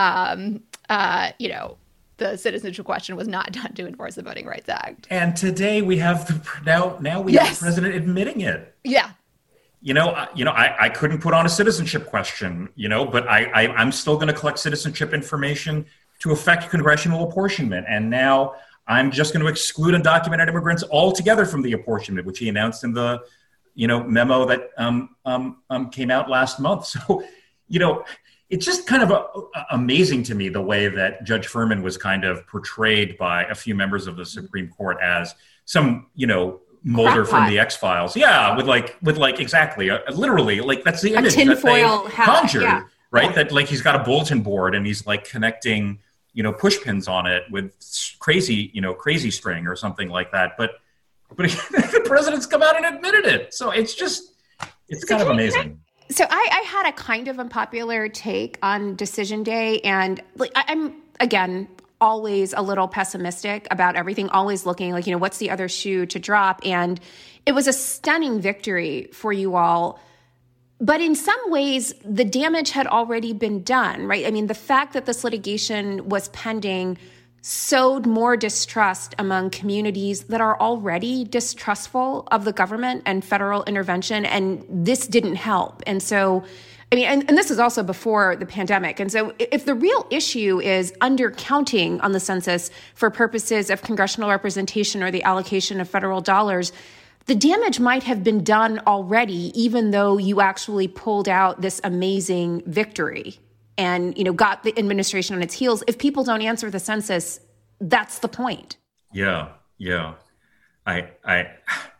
um, uh, you know, the citizenship question was not done to enforce the Voting Rights Act. And today we have the now now we yes. have the president admitting it. Yeah. You know, I, you know, I, I couldn't put on a citizenship question, you know, but I, I I'm still going to collect citizenship information to affect congressional apportionment. And now I'm just going to exclude undocumented immigrants altogether from the apportionment, which he announced in the, you know, memo that um, um, um, came out last month. So, you know, it's just kind of a, a, amazing to me the way that Judge Furman was kind of portrayed by a few members of the Supreme Court as some, you know, Mulder from the X-Files. Yeah, with like, with like, exactly, uh, literally, like that's the image that they conjured, yeah. right? Yeah. That like he's got a bulletin board and he's like connecting, you know, push pins on it with crazy, you know, crazy string or something like that. But, but the president's come out and admitted it. So it's just, it's kind of amazing. So I, I had a kind of unpopular take on Decision Day, and like I, I'm again always a little pessimistic about everything, always looking like, you know, what's the other shoe to drop? And it was a stunning victory for you all. But in some ways, the damage had already been done, right? I mean, the fact that this litigation was pending sowed more distrust among communities that are already distrustful of the government and federal intervention, and this didn't help. And so, I mean, and, and this is also before the pandemic. And so if the real issue is undercounting on the census for purposes of congressional representation or the allocation of federal dollars, the damage might have been done already, even though you actually pulled out this amazing victory and, you know, got the administration on its heels. If people don't answer the census, that's the point. Yeah, yeah. I, I,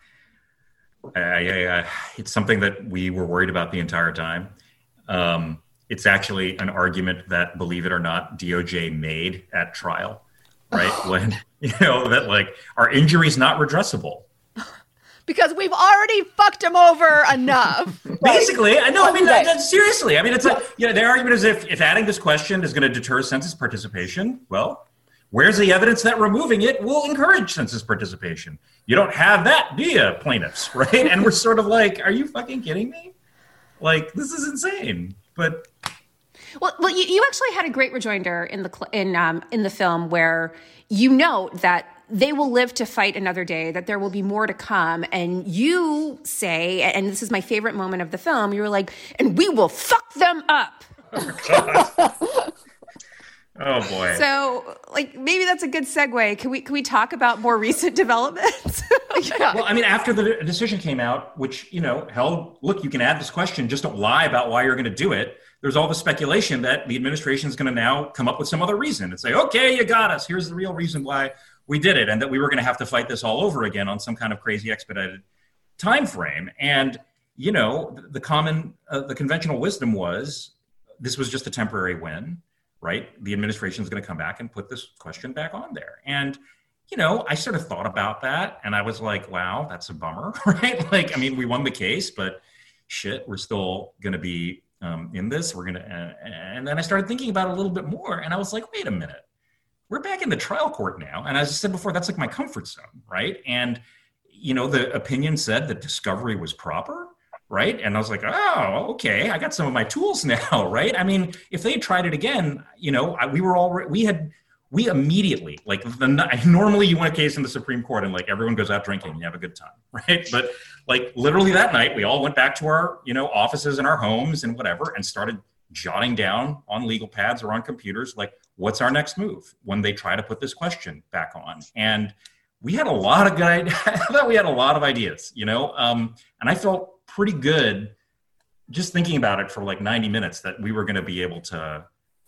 I, I, I it's something that we were worried about the entire time. Um, it's actually an argument that, believe it or not, D O J made at trial, right? When, you know, that like our injury's not redressable. Because we've already fucked him over enough. Basically, I know. I mean, that, that, seriously. I mean, it's like, you know, their argument is if, if adding this question is going to deter census participation, well, where's the evidence that removing it will encourage census participation? You don't have that, do you, plaintiffs, right? And we're sort of like, are you fucking kidding me? Like, this is insane. But well, well, you, you actually had a great rejoinder in the in um, in the film where you note that they will live to fight another day, that there will be more to come. And you say, and this is my favorite moment of the film, you were like, and we will fuck them up. Oh, God. Oh, boy. So, like, maybe that's a good segue. Can we can we talk about more recent developments? Yeah. Well, I mean, after the decision came out, which, you know, held, look, you can add this question, just don't lie about why you're going to do it. There's all the speculation that the administration is going to now come up with some other reason and say, okay, you got us. Here's the real reason why we did it, and that we were going to have to fight this all over again on some kind of crazy expedited time frame. And, you know, the, the common, uh, the conventional wisdom was this was just a temporary win, right? The administration is going to come back and put this question back on there. And, you know, I sort of thought about that, and I was like, wow, that's a bummer, right? Like, I mean, we won the case, but shit, we're still going to be um, in this. We're going to, uh, and then I started thinking about it a little bit more, and I was like, wait a minute. We're back in the trial court now. And as I said before, that's like my comfort zone, right? And, you know, the opinion said that discovery was proper, right? And I was like, oh, okay, I got some of my tools now, right? I mean, if they tried it again, you know, I, we were all, we had, we immediately, like, the, normally you win a case in the Supreme Court and like everyone goes out drinking and you have a good time, right? But like literally that night, we all went back to our, you know, offices and our homes and whatever and started jotting down on legal pads or on computers, like, what's our next move when they try to put this question back on? And we had a lot of good ideas. I thought we had a lot of ideas, you know, um, and I felt pretty good just thinking about it for like ninety minutes that we were going to be able to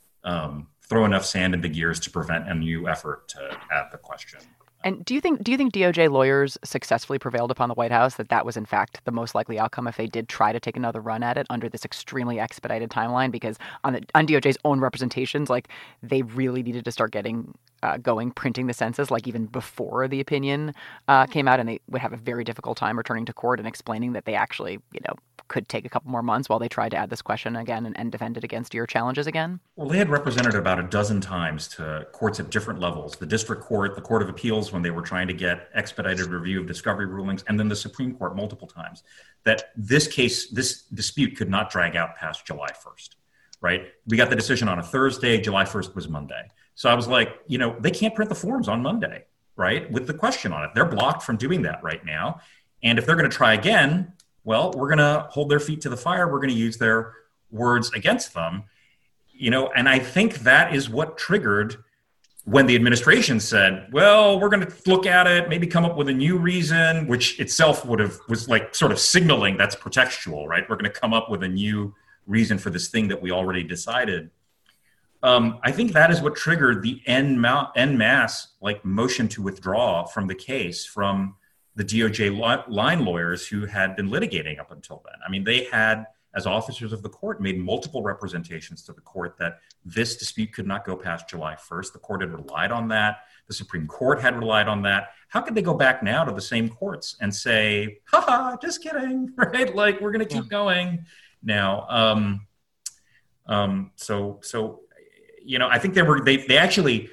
um, throw enough sand into gears to prevent a new effort to add the question. And do you think do you think D O J lawyers successfully prevailed upon the White House that that was in fact the most likely outcome if they did try to take another run at it under this extremely expedited timeline? Because on the on D O J's own representations, like they really needed to start getting uh, going printing the census like even before the opinion uh, came out, and they would have a very difficult time returning to court and explaining that they actually, you know, could take a couple more months while they tried to add this question again and, and defend it against your challenges again? Well, they had represented about a dozen times to courts at different levels, the district court, the Court of Appeals when they were trying to get expedited review of discovery rulings, and then the Supreme Court multiple times, that this case, this dispute could not drag out past July first, right? We got the decision on a Thursday, July first was Monday. So I was like, you know, they can't print the forms on Monday, right? With the question on it. They're blocked from doing that right now. And if they're going to try again, well, we're going to hold their feet to the fire. We're going to use their words against them, you know, and I think that is what triggered when the administration said, well, we're going to look at it, maybe come up with a new reason, which itself would have was like sort of signaling that's pretextual, right? We're going to come up with a new reason for this thing that we already decided. Um, I think that is what triggered the en, ma- en masse like motion to withdraw from the case from the D O J li- line lawyers who had been litigating up until then. I mean, they had, as officers of the court, made multiple representations to the court that this dispute could not go past July first. The court had relied on that. The Supreme Court had relied on that. How could they go back now to the same courts and say, haha, just kidding, right? Like, we're going to keep yeah. going now. Um, um, so, so, you know, I think they were, they, they actually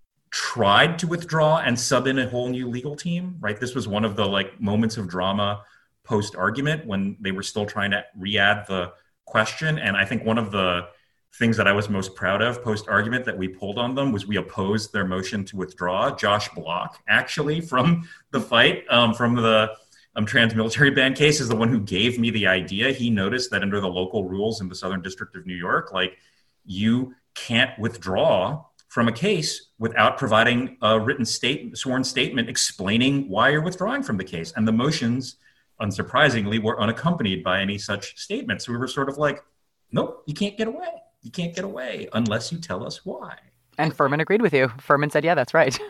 tried to withdraw and sub in a whole new legal team, right? This was one of the like moments of drama post-argument when they were still trying to re-add the question. And I think one of the things that I was most proud of post-argument that we pulled on them was we opposed their motion to withdraw. Josh Block, actually, from the fight, um, from the um, trans-military ban case, is the one who gave me the idea. He noticed that under the local rules in the Southern District of New York, like, you can't withdraw from a case without providing a written state, sworn statement explaining why you're withdrawing from the case. And the motions, unsurprisingly, were unaccompanied by any such statement. So we were sort of like, nope, you can't get away. You can't get away unless you tell us why. And Furman agreed with you. Furman said, yeah, that's right.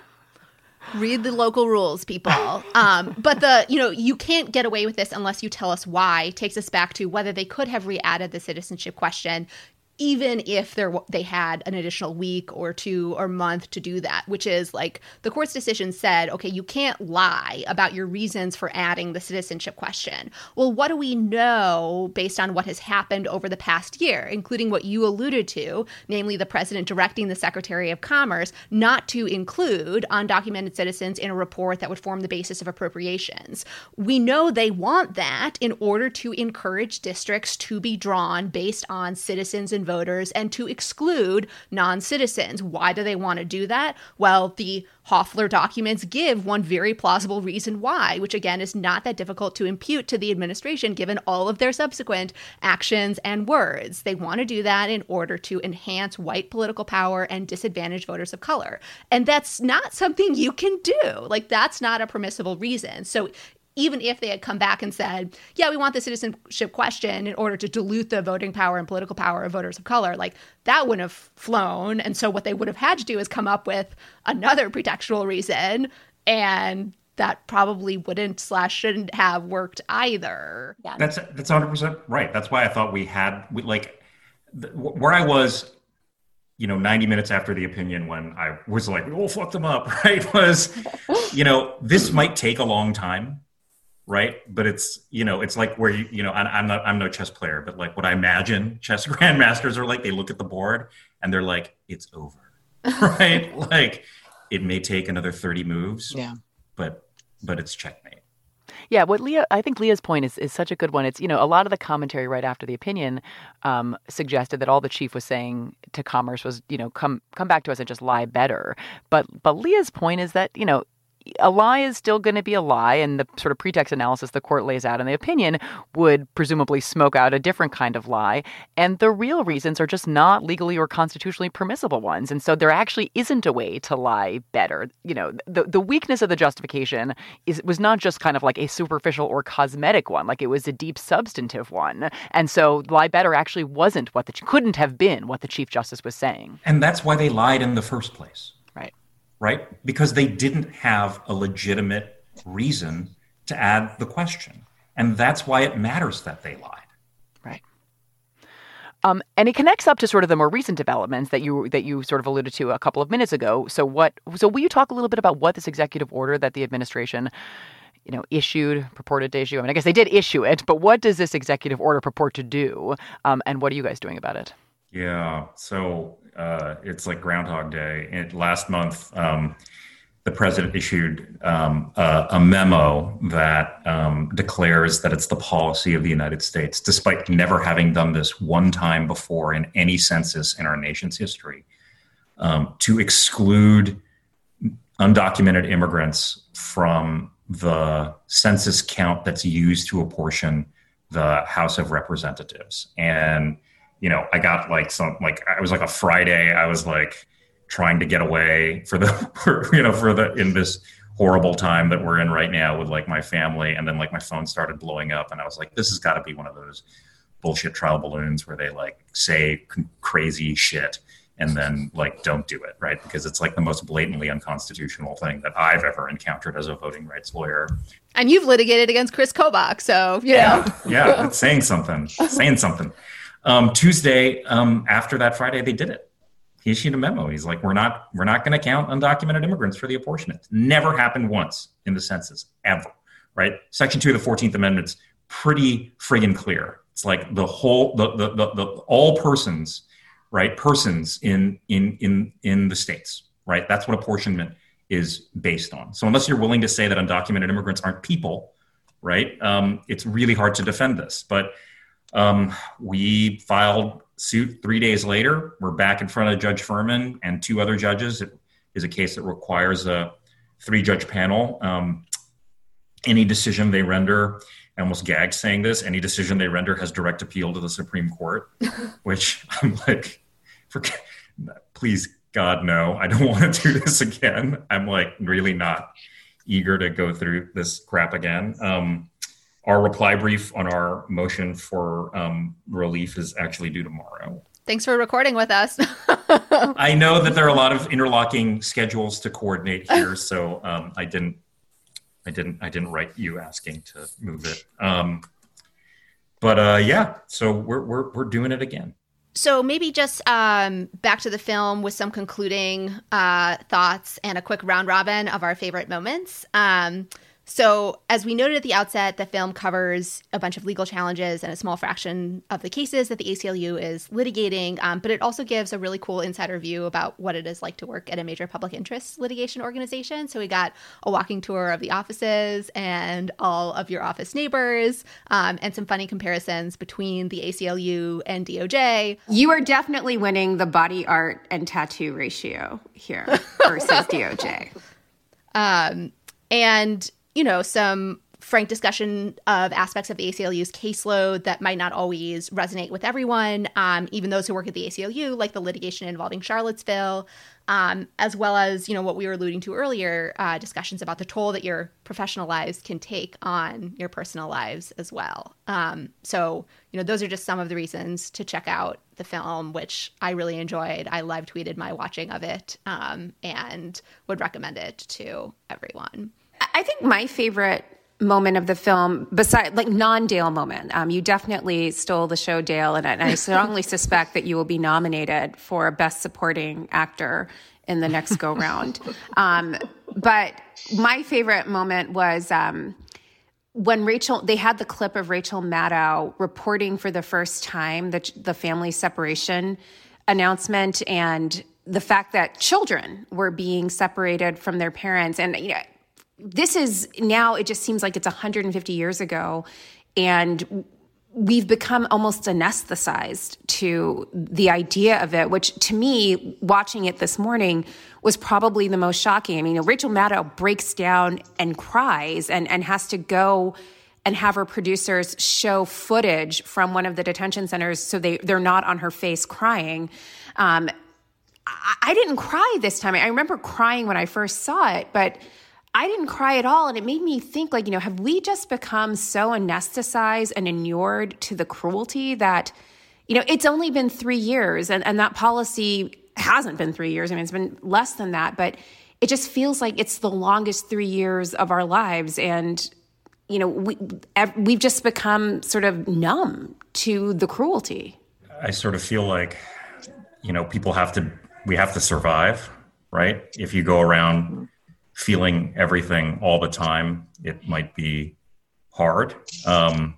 Read the local rules, people. Um, but the, you know, you can't get away with this unless you tell us why takes us back to whether they could have re-added the citizenship question, even if there they had an additional week or two or month to do that, which is like the court's decision said, okay, you can't lie about your reasons for adding the citizenship question. Well, what do we know based on what has happened over the past year, including what you alluded to, namely the president directing the Secretary of Commerce not to include undocumented citizens in a report that would form the basis of appropriations? We know they want that in order to encourage districts to be drawn based on citizens and voters and to exclude non-citizens. Why do they want to do that? Well, the Hoffler documents give one very plausible reason why, which again is not that difficult to impute to the administration given all of their subsequent actions and words. They want to do that in order to enhance white political power and disadvantage voters of color. And that's not something you can do. Like, that's not a permissible reason. So even if they had come back and said, yeah, we want the citizenship question in order to dilute the voting power and political power of voters of color, like, that wouldn't have flown. And so what they would have had to do is come up with another pretextual reason, and that probably wouldn't slash shouldn't have worked either. Yeah. That's that's one hundred percent right. That's why I thought we had, we, like, th- where I was, you know, ninety minutes after the opinion when I was like, we'll fuck them up, right, was, you know, this might take a long time. Right. But it's, you know, it's like where, you, you know, I, I'm not, I'm no chess player, but like what I imagine chess grandmasters are like, they look at the board and they're like, it's over. Right. Like, it may take another thirty moves, yeah, but, but it's checkmate. Yeah. What Leah, I think Leah's point is, is such a good one. It's, you know, a lot of the commentary right after the opinion um, suggested that all the chief was saying to Commerce was, you know, come, come back to us and just lie better. But, but Leah's point is that, you know, a lie is still going to be a lie, and the sort of pretext analysis the court lays out in the opinion would presumably smoke out a different kind of lie. And the real reasons are just not legally or constitutionally permissible ones. And so there actually isn't a way to lie better. You know, the the weakness of the justification is was not just kind of like a superficial or cosmetic one, like it was a deep substantive one. And so lie better actually wasn't what the couldn't have been what the Chief Justice was saying. And that's why they lied in the first place. Right. Right? Because they didn't have a legitimate reason to add the question. And that's why it matters that they lied. Right. Um, and it connects up to sort of the more recent developments that you that you sort of alluded to a couple of minutes ago. So what so will you talk a little bit about what this executive order that the administration, you know, issued, purported to issue? I mean, I guess they did issue it, but what does this executive order purport to do? Um, and what are you guys doing about it? Yeah, so uh, it's like Groundhog Day. It, last month, um, the president issued um, a, a memo that um, declares that it's the policy of the United States, despite never having done this one time before in any census in our nation's history, um, to exclude undocumented immigrants from the census count that's used to apportion the House of Representatives. And you know, I got like some, like, I was like a Friday, I was like trying to get away for the, for, you know, for the, in this horrible time that we're in right now with like my family. And then like my phone started blowing up and I was like, this has got to be one of those bullshit trial balloons where they like say c- crazy shit and then like don't do it, right? Because it's like the most blatantly unconstitutional thing that I've ever encountered as a voting rights lawyer. And you've litigated against Chris Kobach, so you know. Yeah, yeah, it's saying something, saying something. Um, Tuesday, um, after that Friday, they did it. He issued a memo. He's like, we're not, we're not going to count undocumented immigrants for the apportionment. Never happened once in the census, ever, right? Section two of the fourteenth Amendment's pretty friggin' clear. It's like the whole, the, the, the, the all persons, right? Persons in, in, in, in the states, right? That's what apportionment is based on. So unless you're willing to say that undocumented immigrants aren't people, right? Um, it's really hard to defend this. But um, we filed suit three days later. We're back in front of Judge Furman and two other judges. It is a case that requires a three-judge panel. Um, any decision they render, I almost gagged saying this, any decision they render has direct appeal to the Supreme Court, which I'm like, for, please, God, no, I don't want to do this again. I'm like really not eager to go through this crap again. Um, our reply brief on our motion for um, relief is actually due tomorrow. Thanks for recording with us. I know that there are a lot of interlocking schedules to coordinate here, so um, I didn't, I didn't, I didn't write you asking to move it. Um, but uh, yeah, so we're we're we're doing it again. So maybe just um, back to the film with some concluding uh, thoughts and a quick round robin of our favorite moments. Um, so as we noted at the outset, the film covers a bunch of legal challenges and a small fraction of the cases that the A C L U is litigating, um, but it also gives a really cool insider view about what it is like to work at a major public interest litigation organization. So we got a walking tour of the offices and all of your office neighbors, um, and some funny comparisons between the A C L U and D O J. You are definitely winning the body art and tattoo ratio here versus D O J. Um, and you know, some frank discussion of aspects of the A C L U's caseload that might not always resonate with everyone, um, even those who work at the A C L U, like the litigation involving Charlottesville, um, as well as, you know, what we were alluding to earlier, uh, discussions about the toll that your professional lives can take on your personal lives as well. Um, so, you know, those are just some of the reasons to check out the film, which I really enjoyed. I live tweeted my watching of it, um, and would recommend it to everyone. I think my favorite moment of the film, besides like non-Dale moment, um, you definitely stole the show, Dale, and I, and I strongly suspect that you will be nominated for Best Supporting Actor in the next go round. Um, but my favorite moment was um, when Rachel, they had the clip of Rachel Maddow reporting for the first time the, the family separation announcement and the fact that children were being separated from their parents. And, you know, this is now, it just seems like it's one hundred fifty years ago, and we've become almost anesthetized to the idea of it, which to me, watching it this morning, was probably the most shocking. I mean, you know, Rachel Maddow breaks down and cries and, and has to go and have her producers show footage from one of the detention centers so they, they're not on her face crying. Um, I, I didn't cry this time. I remember crying when I first saw it, but I didn't cry at all. And it made me think, like, you know, have we just become so anesthetized and inured to the cruelty that, you know, it's only been three years and, and that policy hasn't been three years. I mean, it's been less than that, but it just feels like it's the longest three years of our lives. And, you know, we, we've just become sort of numb to the cruelty. I sort of feel like, you know, people have to, we have to survive, right? If you go around feeling everything all the time, it might be hard. Um,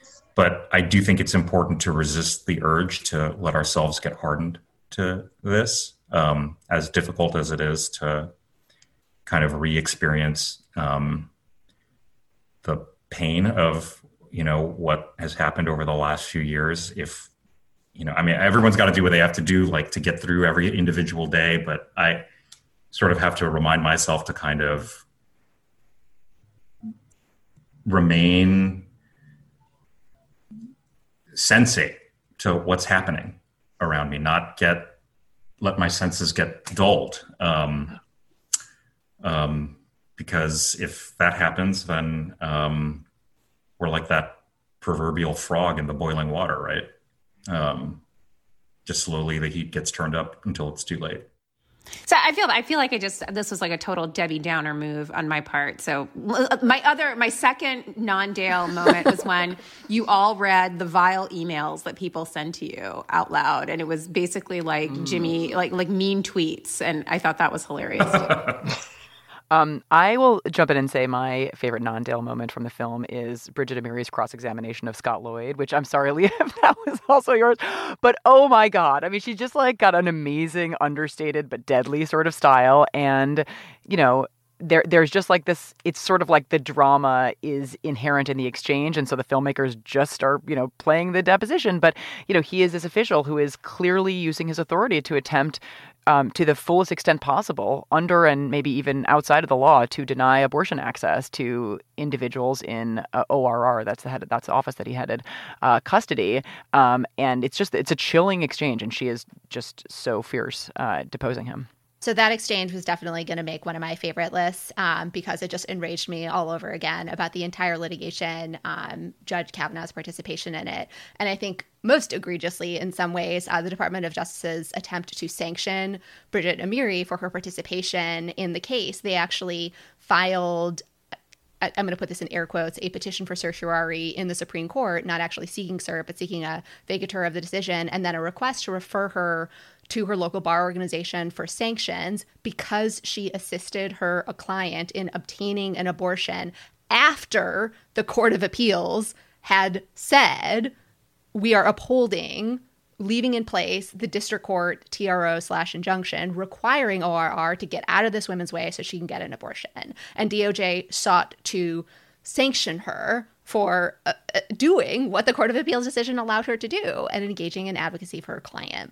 but I do think it's important to resist the urge to let ourselves get hardened to this, um, as difficult as it is to kind of re-experience um, the pain of, you know, what has happened over the last few years. If, you know, I mean, everyone's got to do what they have to do, like to get through every individual day, but I sort of have to remind myself to kind of remain sensate to what's happening around me, not get, let my senses get dulled. Um, um, because if that happens, then um, we're like that proverbial frog in the boiling water, right? Um, just slowly the heat gets turned up until it's too late. So I feel I feel like I just this was like a total Debbie Downer move on my part. So my other my second non-Dale moment was when you all read the vile emails that people send to you out loud, and it was basically like mm. Jimmy like like mean tweets, and I thought that was hilarious. Um, I will jump in and say my favorite non-Dale moment from the film is Bridget Amiri's cross-examination of Scott Lloyd, which I'm sorry, Leah, if that was also yours. But oh my God. I mean, she just like got an amazing, understated but deadly sort of style. And, you know, there there's just like this, it's sort of like the drama is inherent in the exchange. And so the filmmakers just start, you know, playing the deposition. But, you know, he is this official who is clearly using his authority to attempt Um, to the fullest extent possible, under and maybe even outside of the law, to deny abortion access to individuals in uh, O R R. That's the head. That's the office that he headed, uh, custody. Um, and it's just it's a chilling exchange, and she is just so fierce, uh, deposing him. So that exchange was definitely going to make one of my favorite lists um, because it just enraged me all over again about the entire litigation, um, Judge Kavanaugh's participation in it. And I think most egregiously in some ways, uh, the Department of Justice's attempt to sanction Bridget Amiri for her participation in the case. They actually filed, I'm going to put this in air quotes, a petition for certiorari in the Supreme Court, not actually seeking cert, but seeking a vacatur of the decision, and then a request to refer her to her local bar organization for sanctions because she assisted her a client in obtaining an abortion after the Court of Appeals had said, we are upholding, leaving in place the district court T R O slash injunction requiring O R R to get out of this woman's way so she can get an abortion. And D O J sought to sanction her for uh, doing what the Court of Appeals decision allowed her to do and engaging in advocacy for her client.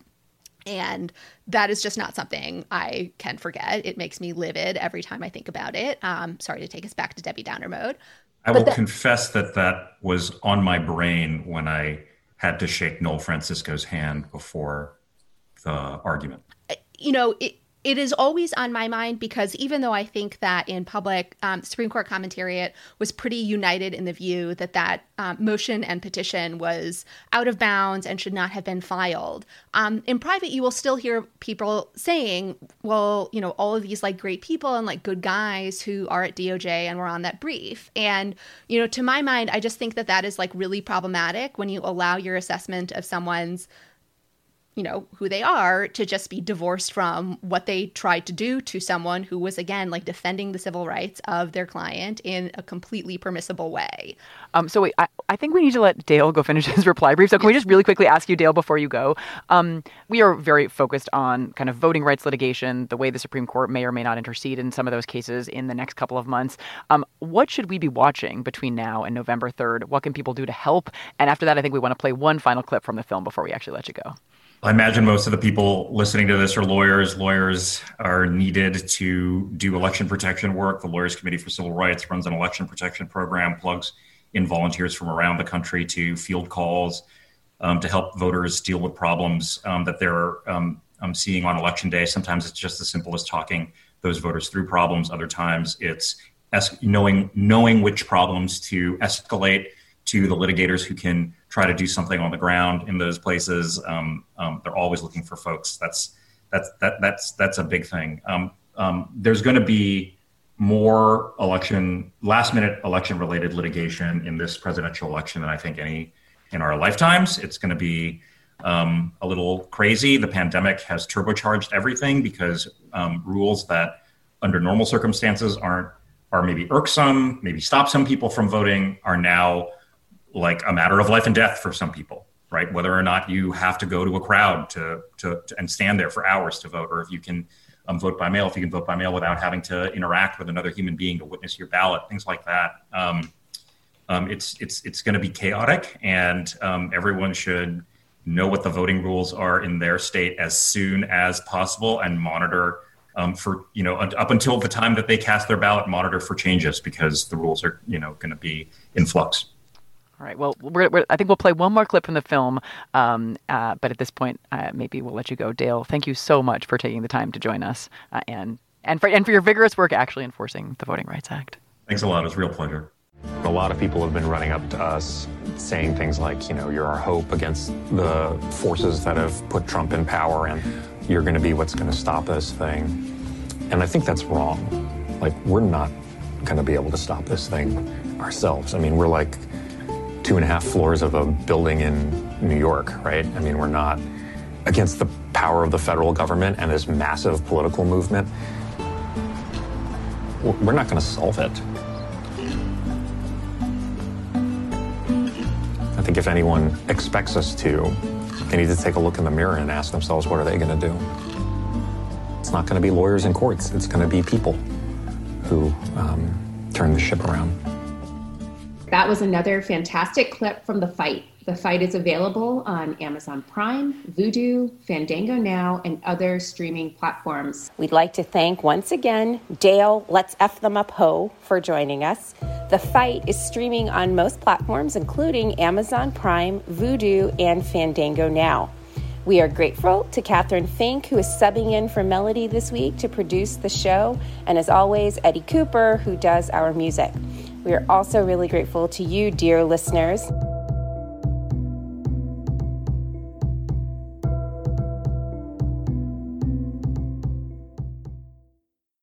And that is just not something I can forget. It makes me livid every time I think about it. Um, sorry to take us back to Debbie Downer mode. I will that- confess that that was on my brain when I had to shake Noel Francisco's hand before the argument. You know, it, it is always on my mind because even though I think that in public, um, Supreme Court commentariat was pretty united in the view that that um, motion and petition was out of bounds and should not have been filed. Um, in private, you will still hear people saying, well, you know, all of these like great people and like good guys who are at D O J and were on that brief. And, you know, to my mind, I just think that that is like really problematic when you allow your assessment of someone's, you know, who they are to just be divorced from what they tried to do to someone who was, again, like defending the civil rights of their client in a completely permissible way. Um, so wait, I, I think we need to let Dale go finish his reply brief. So can we just really quickly ask you, Dale, before you go? Um, we are very focused on kind of voting rights litigation, the way the Supreme Court may or may not intercede in some of those cases in the next couple of months. Um, what should we be watching between now and November third? What can people do to help? And after that, I think we want to play one final clip from the film before we actually let you go. I imagine most of the people listening to this are lawyers. Lawyers are needed to do election protection work. The Lawyers Committee for Civil Rights runs an election protection program, plugs in volunteers from around the country to field calls um, to help voters deal with problems um, that they're um, um, seeing on election day. Sometimes it's just as simple as talking those voters through problems. Other times it's es- knowing knowing which problems to escalate to the litigators who can try to do something on the ground in those places. Um, um, they're always looking for folks. That's that's that that's that's a big thing. Um, um, there's going to be more election, last minute election related litigation in this presidential election than I think any in our lifetimes. It's going to be um, a little crazy. The pandemic has turbocharged everything because um, rules that under normal circumstances aren't are maybe irksome, maybe stop some people from voting, are now like a matter of life and death for some people, right? Whether or not you have to go to a crowd to, to, to and stand there for hours to vote, or if you can um, vote by mail, if you can vote by mail without having to interact with another human being to witness your ballot, things like that. Um, um, it's it's it's going to be chaotic, and um, everyone should know what the voting rules are in their state as soon as possible and monitor um, for, you know, up until the time that they cast their ballot, monitor for changes because the rules are, you know, going to be in flux. All right. Well, we're, we're, I think we'll play one more clip from the film, um, uh, but at this point, uh, maybe we'll let you go. Dale, thank you so much for taking the time to join us uh, and and for and for your vigorous work actually enforcing the Voting Rights Act. Thanks a lot. It was a real pleasure. A lot of people have been running up to us saying things like, you know, you're our hope against the forces that have put Trump in power, and you're going to be what's going to stop this thing. And I think that's wrong. Like, we're not going to be able to stop this thing ourselves. I mean, we're like two and a half floors of a building in New York, right? I mean, we're not against the power of the federal government and this massive political movement. We're not going to solve it. I think if anyone expects us to, they need to take a look in the mirror and ask themselves, what are they going to do? It's not going to be lawyers and courts. It's going to be people who um, turn the ship around. That was another fantastic clip from The Fight. The Fight is available on Amazon Prime, Vudu, Fandango Now, and other streaming platforms. We'd like to thank once again Dale Let's F Them Up Ho for joining us. The Fight is streaming on most platforms, including Amazon Prime, Vudu, and Fandango Now. We are grateful to Catherine Fink, who is subbing in for Melody this week to produce the show, and as always, Eddie Cooper, who does our music. We are also really grateful to you, dear listeners.